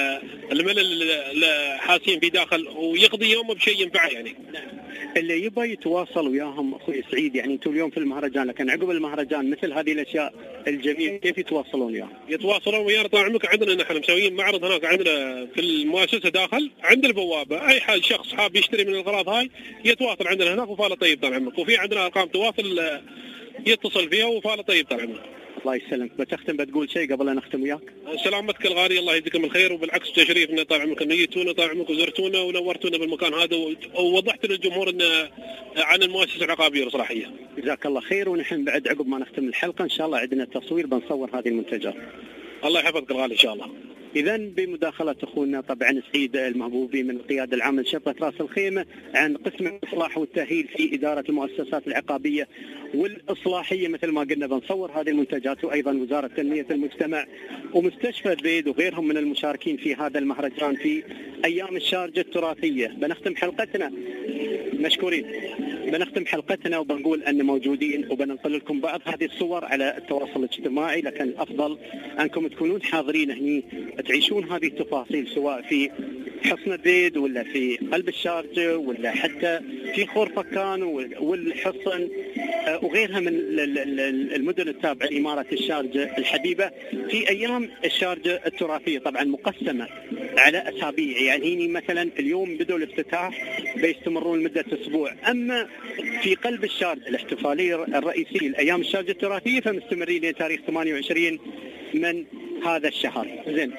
الملل اللي حاسين في داخل ويقضي يومه بشيء ينفعه يعني. اللي يبغى يتواصل وياهم اخوي سعيد يعني، انتم اليوم في المهرجان لكن عقب المهرجان مثل هذه الاشياء الجميله كيف يتواصلون وياهم؟ يتواصلون ويانا طال عمرك، عندنا نحن مسويين معرض هناك عندنا في المؤسسه داخل عند البوابه، اي حال شخص حاب يشتري من الاغراض هاي يتواصل عندنا هناك وفاله طيب طال عمرك، وفي عندنا ارقام تواصل يتصل فيها وفاله طيب طال عمرك. الله يسلمك. بتختم بتقول شيء قبل أن نختم وياك؟ سلامتك الغالي الله يجزيكم الخير، وبالعكس تشريفنا طال عمرك ان جيتونا طال عمرك وزرتونا ونورتونا بالمكان هذا ووضحت للجمهور ان عن المؤسسه العقابيه والاصلاحيه. جزاك الله خير. ونحن بعد عقب ما نختم الحلقه ان شاء الله عندنا تصوير بنصور هذه المنتجات. الله يحفظك الغالي ان شاء الله. إذا بمداخلة أخونا طبعا سعيد المهبوبي من القيادة العامة لشرطة راس الخيمة عن قسم الإصلاح والتأهيل في إدارة المؤسسات العقابية والإصلاحية، مثل ما قلنا بنصور هذه المنتجات، وأيضا وزارة تنمية المجتمع ومستشفى البيد وغيرهم من المشاركين في هذا المهرجان في أيام الشارجة التراثية. بنختم حلقتنا مشكورين، بنختم حلقتنا وبنقول أن موجودين وبننقل لكم بعض هذه الصور على التواصل الاجتماعي، لكن الأفضل أنكم تكونون حاضرين هني تعيشون هذه التفاصيل سواء في حصن البيد ولا في قلب الشارجة ولا حتى في خورفكان والحصن وغيرها من المدن التابعة لإمارة الشارجة الحبيبة في أيام الشارجة التراثية، طبعا مقسمة على أسابيع. يعني مثلا اليوم بدوا الافتتاح بيستمرون لمدة أسبوع، أما في قلب الشارجة الاحتفالية الرئيسية الأيام الشارجة التراثية فمستمرين لتاريخ 28 من هذا الشهر. زين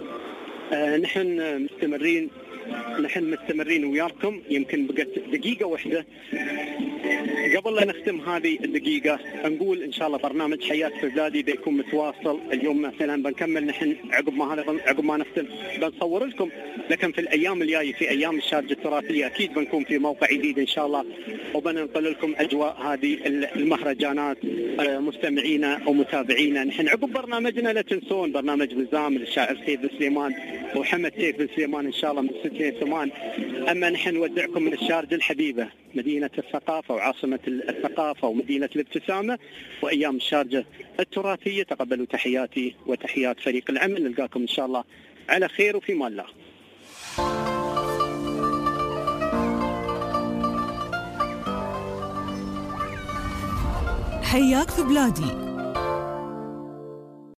نحن مستمرين وياكم، يمكن بقت دقيقة واحدة قبل لا نختم هذه الدقيقة نقول إن شاء الله برنامج حياة في بلادي بيكون متواصل. اليوم مثلا بنكمل نحن عقب ما نختم بنصور لكم، لكن في الأيام الجاية في أيام الشارجة التراثية أكيد بنكون في موقع جديد إن شاء الله وبننقل لكم أجواء هذه المهرجانات. مستمعينا ومتابعينا نحن عقب برنامجنا لا تنسون برنامج نظام للشاعر سيف بن سليمان وحمد سيف بن سليمان إن شاء الله من 6 ل 8. أما نحن نودعكم من الشارجة الحبيبة مدينة الثقافة وعاصمة الثقافة ومدينة الابتسامة وأيام الشارجة التراثية. تقبلوا تحياتي وتحيات فريق العمل، نلقاكم إن شاء الله على خير وفي مان الله. حياك في بلادي